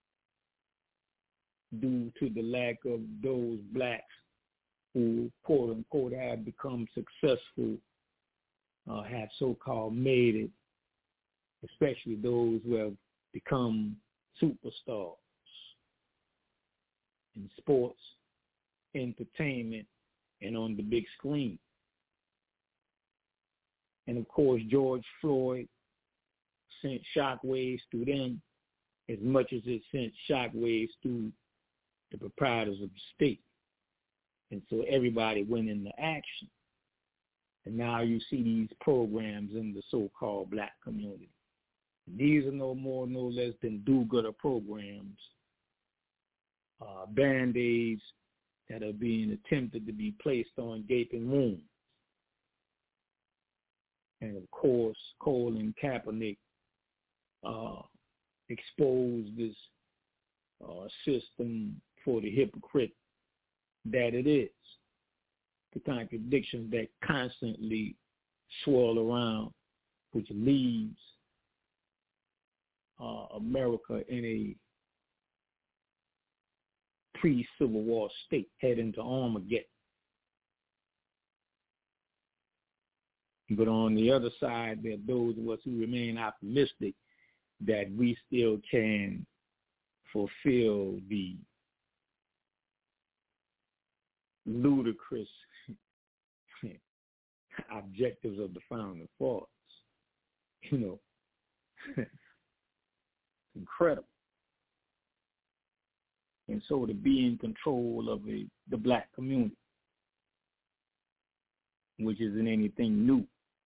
S14: due to the lack of those blacks who, quote unquote, have become successful, uh, have so-called made it, especially those who have become superstars in sports, entertainment, and on the big screen. And of course, George Floyd sent shockwaves through them as much as it sent shockwaves through the proprietors of the state. And so everybody went into action. And now you see these programs in the so-called black community. These are no more, no less than do-gooder programs, uh, Band-Aids that are being attempted to be placed on gaping wounds. And of course, Colin Kaepernick uh, exposed this uh, system for the hypocrite that it is. The contradictions that constantly swirl around, which leaves uh, America in a pre-Civil War state, heading to Armageddon. But on the other side, there are those of us who remain optimistic that we still can fulfill the ludicrous objectives of the founding fathers. You know, it's incredible. And so to be in control of a, the black community, which isn't anything new.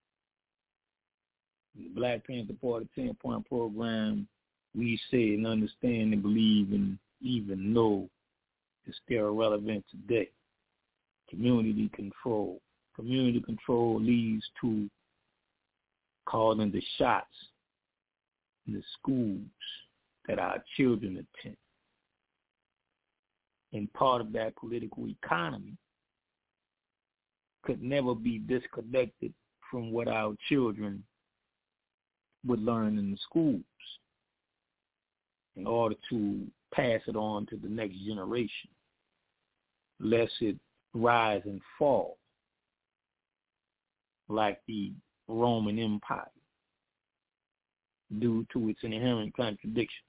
S14: The Black Panther Party ten-point program, we say and understand and believe and even know is still relevant today. Community control. Community control leads to calling the shots in the schools that our children attend. And part of that political economy could never be disconnected from what our children would learn in the schools in order to pass it on to the next generation, lest it rise and fall like the Roman Empire due to its inherent contradictions.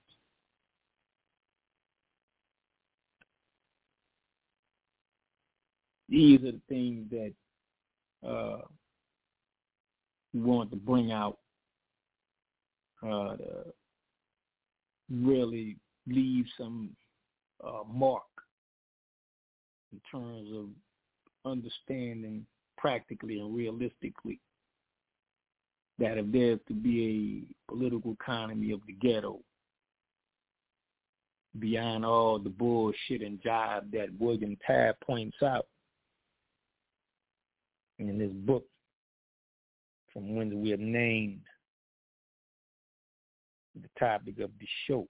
S14: These are the things that uh, we want to bring out uh, to really leave some uh, mark in terms of understanding practically and realistically that if there's to be a political economy of the ghetto, beyond all the bullshit and jive that William Tabb points out in this book, From When We Have Named the topic of the show.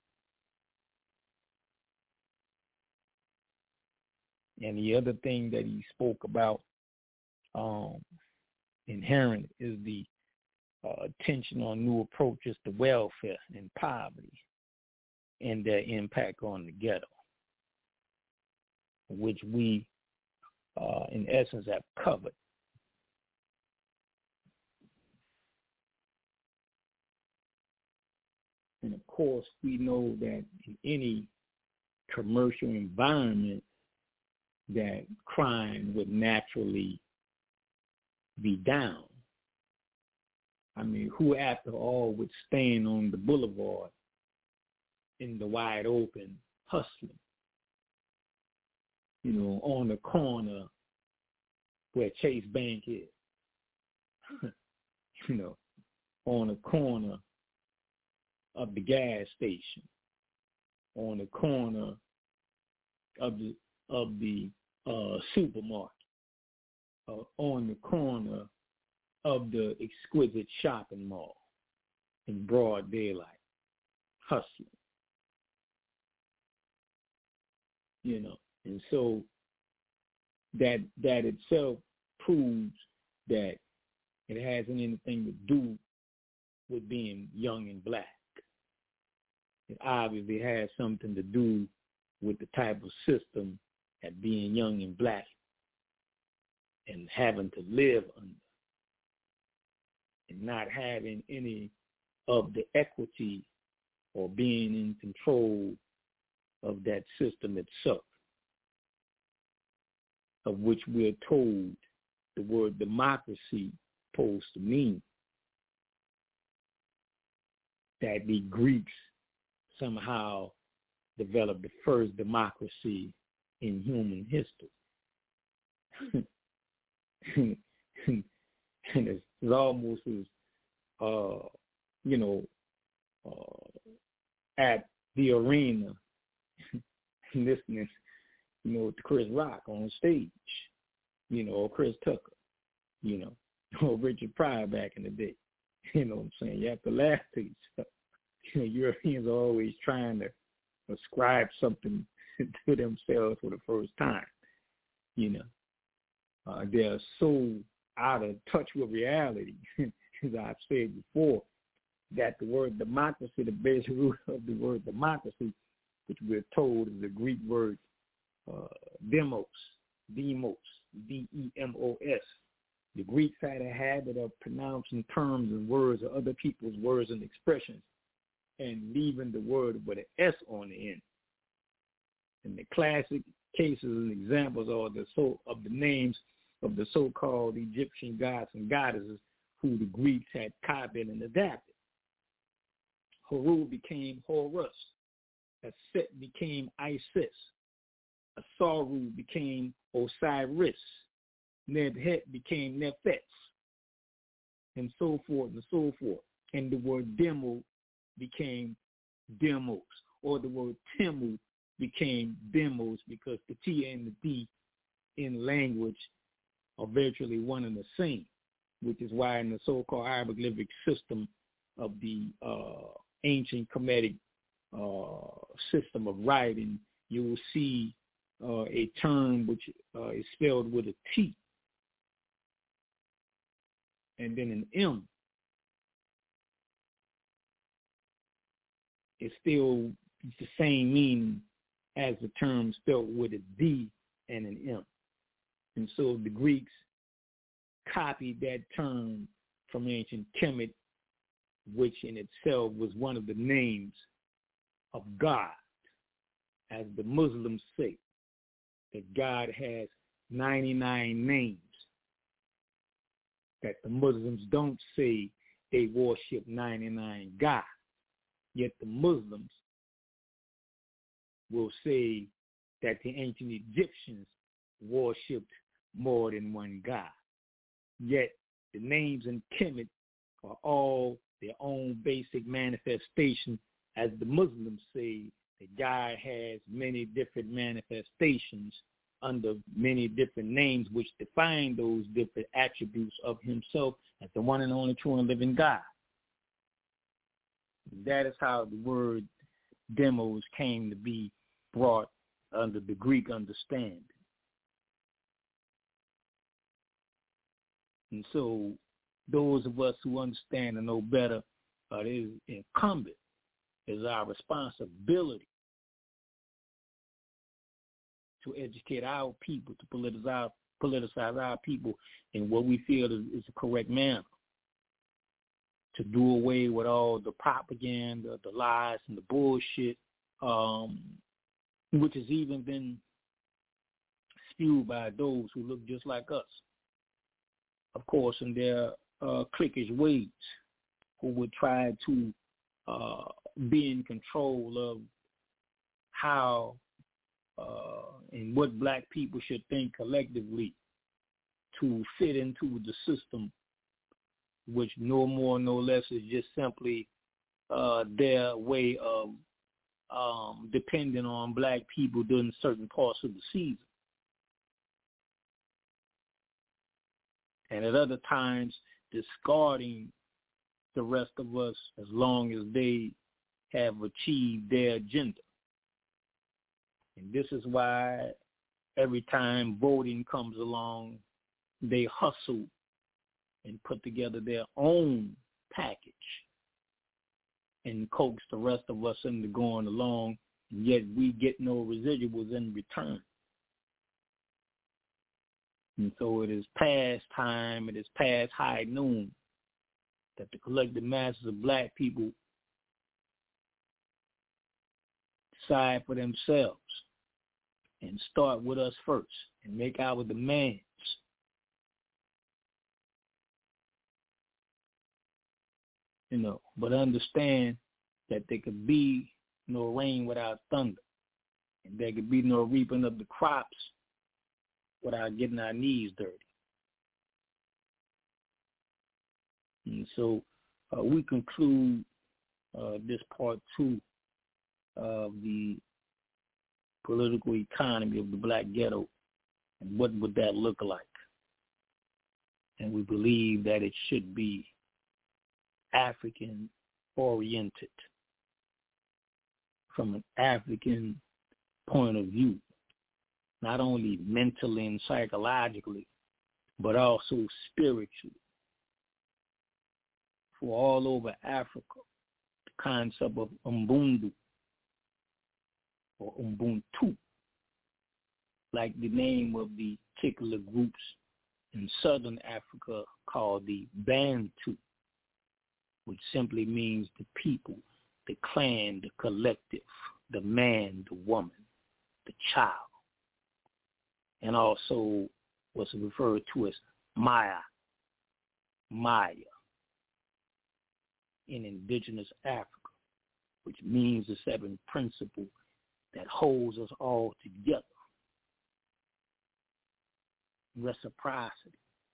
S14: And the other thing that he spoke about um, inherent is the uh, attention on new approaches to welfare and poverty and their impact on the ghetto, which we uh, in essence, have covered. And of course, we know that in any commercial environment, that crime would naturally be down. I mean, who after all would stand on the boulevard in the wide open hustling? You know, on the corner where Chase Bank is. You know, on the corner of the gas station, on the corner of the of the uh, supermarket, uh, on the corner of the exquisite shopping mall in broad daylight, hustling. You know, and so that that itself proves that it hasn't anything to do with being young and black. It obviously has something to do with the type of system that being young and black and having to live under and not having any of the equity or being in control of that system itself, of which we're told the word democracy supposed to mean. That the Greeks somehow developed the first democracy in human history. And it's, it's almost as, uh, you know, uh, at the arena, listening, you know, to Chris Rock on stage, you know, or Chris Tucker, you know, or Richard Pryor back in the day. You know what I'm saying? You have to laugh to yourself. You know, Europeans are always trying to ascribe something to themselves for the first time. You know, uh, they're so out of touch with reality, as I've said before, that the word democracy, the basic root of the word democracy, which we're told is the Greek word uh, demos, demos, D E M O S. The Greeks had a habit of pronouncing terms and words or other people's words and expressions and leaving the word with an S on the end. And the classic cases and examples are the so of the names of the so-called Egyptian gods and goddesses who the Greeks had copied and adapted. Horus became Horus. Aset became Isis. Asaru became Osiris. Nebhet became Nephets, and so forth and so forth. And the word demo became demos, or the word Temu became demos, because the T and the D in language are virtually one and the same, which is why in the so-called hieroglyphic system of the uh, ancient Kemetic uh, system of writing, you will see uh, a term which uh, is spelled with a T and then an M. It's still the same meaning as the term spelled with a D and an M. And so the Greeks copied that term from ancient Kemet, which in itself was one of the names of God. As the Muslims say, that God has ninety-nine names, that the Muslims don't say they worship ninety-nine gods. Yet the Muslims will say that the ancient Egyptians worshipped more than one God. Yet the names in Kemet are all their own basic manifestation, as the Muslims say that God has many different manifestations under many different names, which define those different attributes of himself as the one and only true and living God. That is how the word demos came to be brought under the Greek understanding. And so those of us who understand and know better, uh, it is incumbent, is our responsibility to educate our people, to politicize, politicize our people in what we feel is, is the correct manner, to do away with all the propaganda, the lies, and the bullshit, um, which has even been spewed by those who look just like us, of course, in their uh, cliquish ways, who would try to uh, be in control of how uh, and what black people should think collectively to fit into the system, which no more, no less is just simply uh, their way of um, depending on black people during certain parts of the season. And at other times, discarding the rest of us as long as they have achieved their agenda. And this is why every time voting comes along, they hustle and put together their own package and coax the rest of us into going along, and yet we get no residuals in return. And so it is past time, it is past high noon that the collective masses of black people decide for themselves and start with us first and make our demands. You know, but understand that there could be no rain without thunder, and there could be no reaping of the crops without getting our knees dirty. And so uh, we conclude uh, this part two of the political economy of the black ghetto and what would that look like. And we believe that it should be African-oriented from an African point of view, not only mentally and psychologically, but also spiritually. For all over Africa, the concept of Ubuntu or Ubuntu, like the name of the particular groups in southern Africa called the Bantu, which simply means the people, the clan, the collective, the man, the woman, the child, and also what's referred to as Maya, Maya in indigenous Africa, which means the seventh principle that holds us all together. Reciprocity.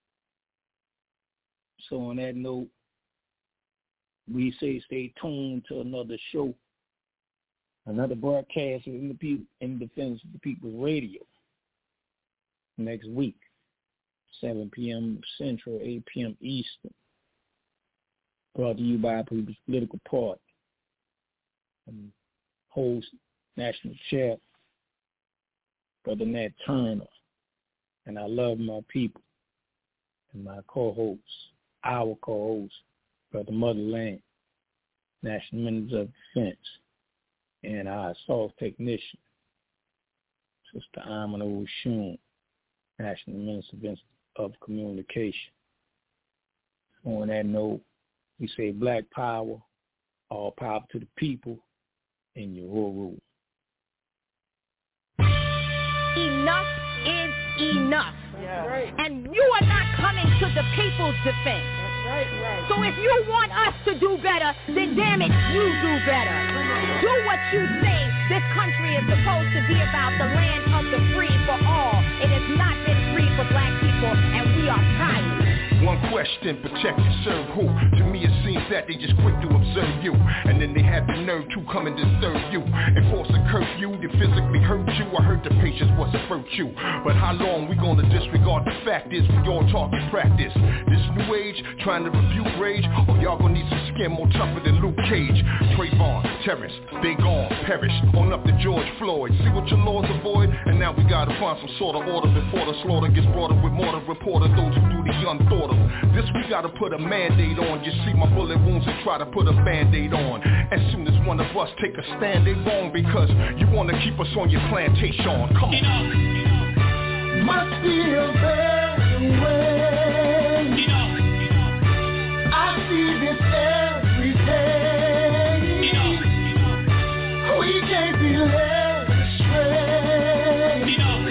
S14: So on that note, we say stay tuned to another show, another broadcast in the pe- in Defense of the People's Radio next week, seven p.m. Central, eight p.m. Eastern. Brought to you by People's Political Party. And host, National Chair, Brother Nat Turner. And I love my people. And my co-host, our co-host, Brother Motherland, National Minister of Defense, and our assault technician, Sister Amina Oshun, National Minister of Communication. So on that note, we say black power, all power to the people, and your rule.
S15: Enough is enough.
S3: Yeah. Right.
S15: And you are not coming to the people's defense.
S3: Right, right.
S15: So if you want us to do better, then damn it, you do better. Do what you say. This country is supposed to be about the land of the free for all. It has not been free for black people, and we are tired.
S16: One question, protect and serve who? To me it seems that they just quick to observe you, and then they have the nerve to come and disturb you, enforce a curfew to physically hurt you. I heard the patience was a virtue, but how long we gonna disregard the fact is we all talk and practice this new age, trying to rebuke rage, or y'all gonna need some skin more tougher than Luke Cage. Trayvon, Terrence, they gone, perished, on up to George Floyd. See what your laws avoid, and now we gotta find some sort of order before the slaughter gets brought up with mortar reporter, those who do the unthought of. This we gotta put a mandate on. You see my bullet wounds and try to put a band-aid on. As soon as one of us take a stand, they wrong because you wanna keep us on your plantation. Come on.
S3: Must be a better way. I see this every day. We can't be led astray.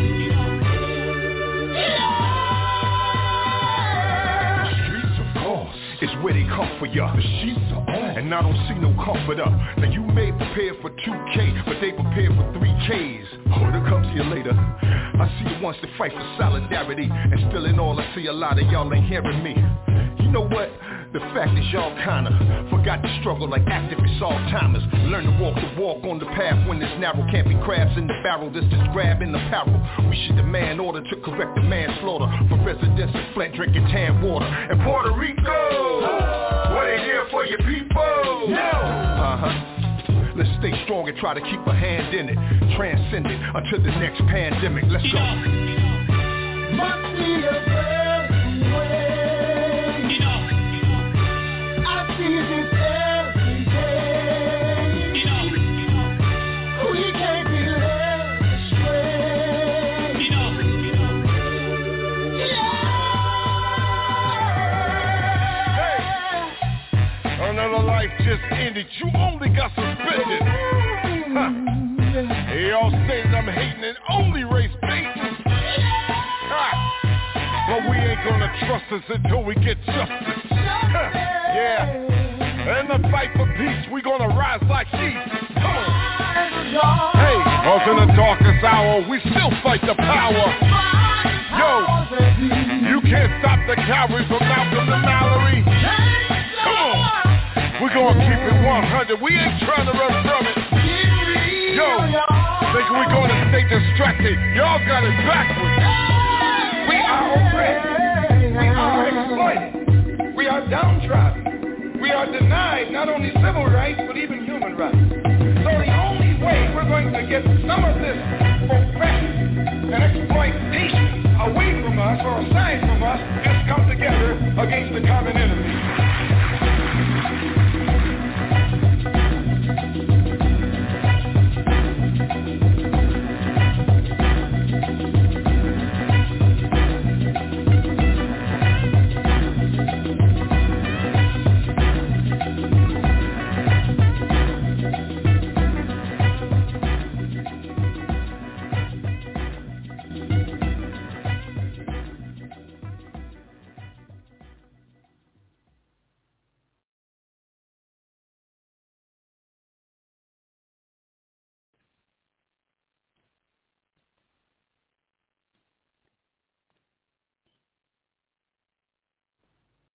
S16: Streets, of course, is where they come for ya. The sheets are on, and I don't see no comforter. Now you may prepare for two K, but they prepare for three Ks. Oh, it'll come to you later. I see the ones that fight for solidarity, and still in all I see a lot of y'all ain't hearing me. You know what? The fact is y'all kinda forgot to struggle like activists, all-timers. Learn to walk the walk on the path when it's narrow. Can't be crabs in the barrel, this is grabbing the apparel. We should demand order to correct the manslaughter for residents of Flint drinking tan water. And Puerto Rico, what ain't here for your people? No. Uh-huh. Let's stay strong and try to keep a hand in it. Transcend it until the next pandemic. Let's go.
S3: Must be a better way. I see this every day. We can't be led astray.
S2: Hey, another life just ended. You only got suspended. Huh. Hey, y'all say I'm hating and only race bait. Ha. But we ain't gonna trust us until we get justice. Huh. Yeah. And the fight for peace, we gonna rise like heat. Come on. Hey, cause in the darkest hour, we still fight the power. Yo, you can't stop the cavalry from Malcolm to Mallory. Come on. We're gonna keep it one hundred. We ain't trying to run from it. Yo, thinking we're gonna stay distracted. Y'all got it backwards. We are oppressed. We are exploited. We are downtrodden. We are denied not only civil rights, but even human rights. So the only way we're going to get some of this oppression and exploitation away from us or aside from us is come together against the common enemy.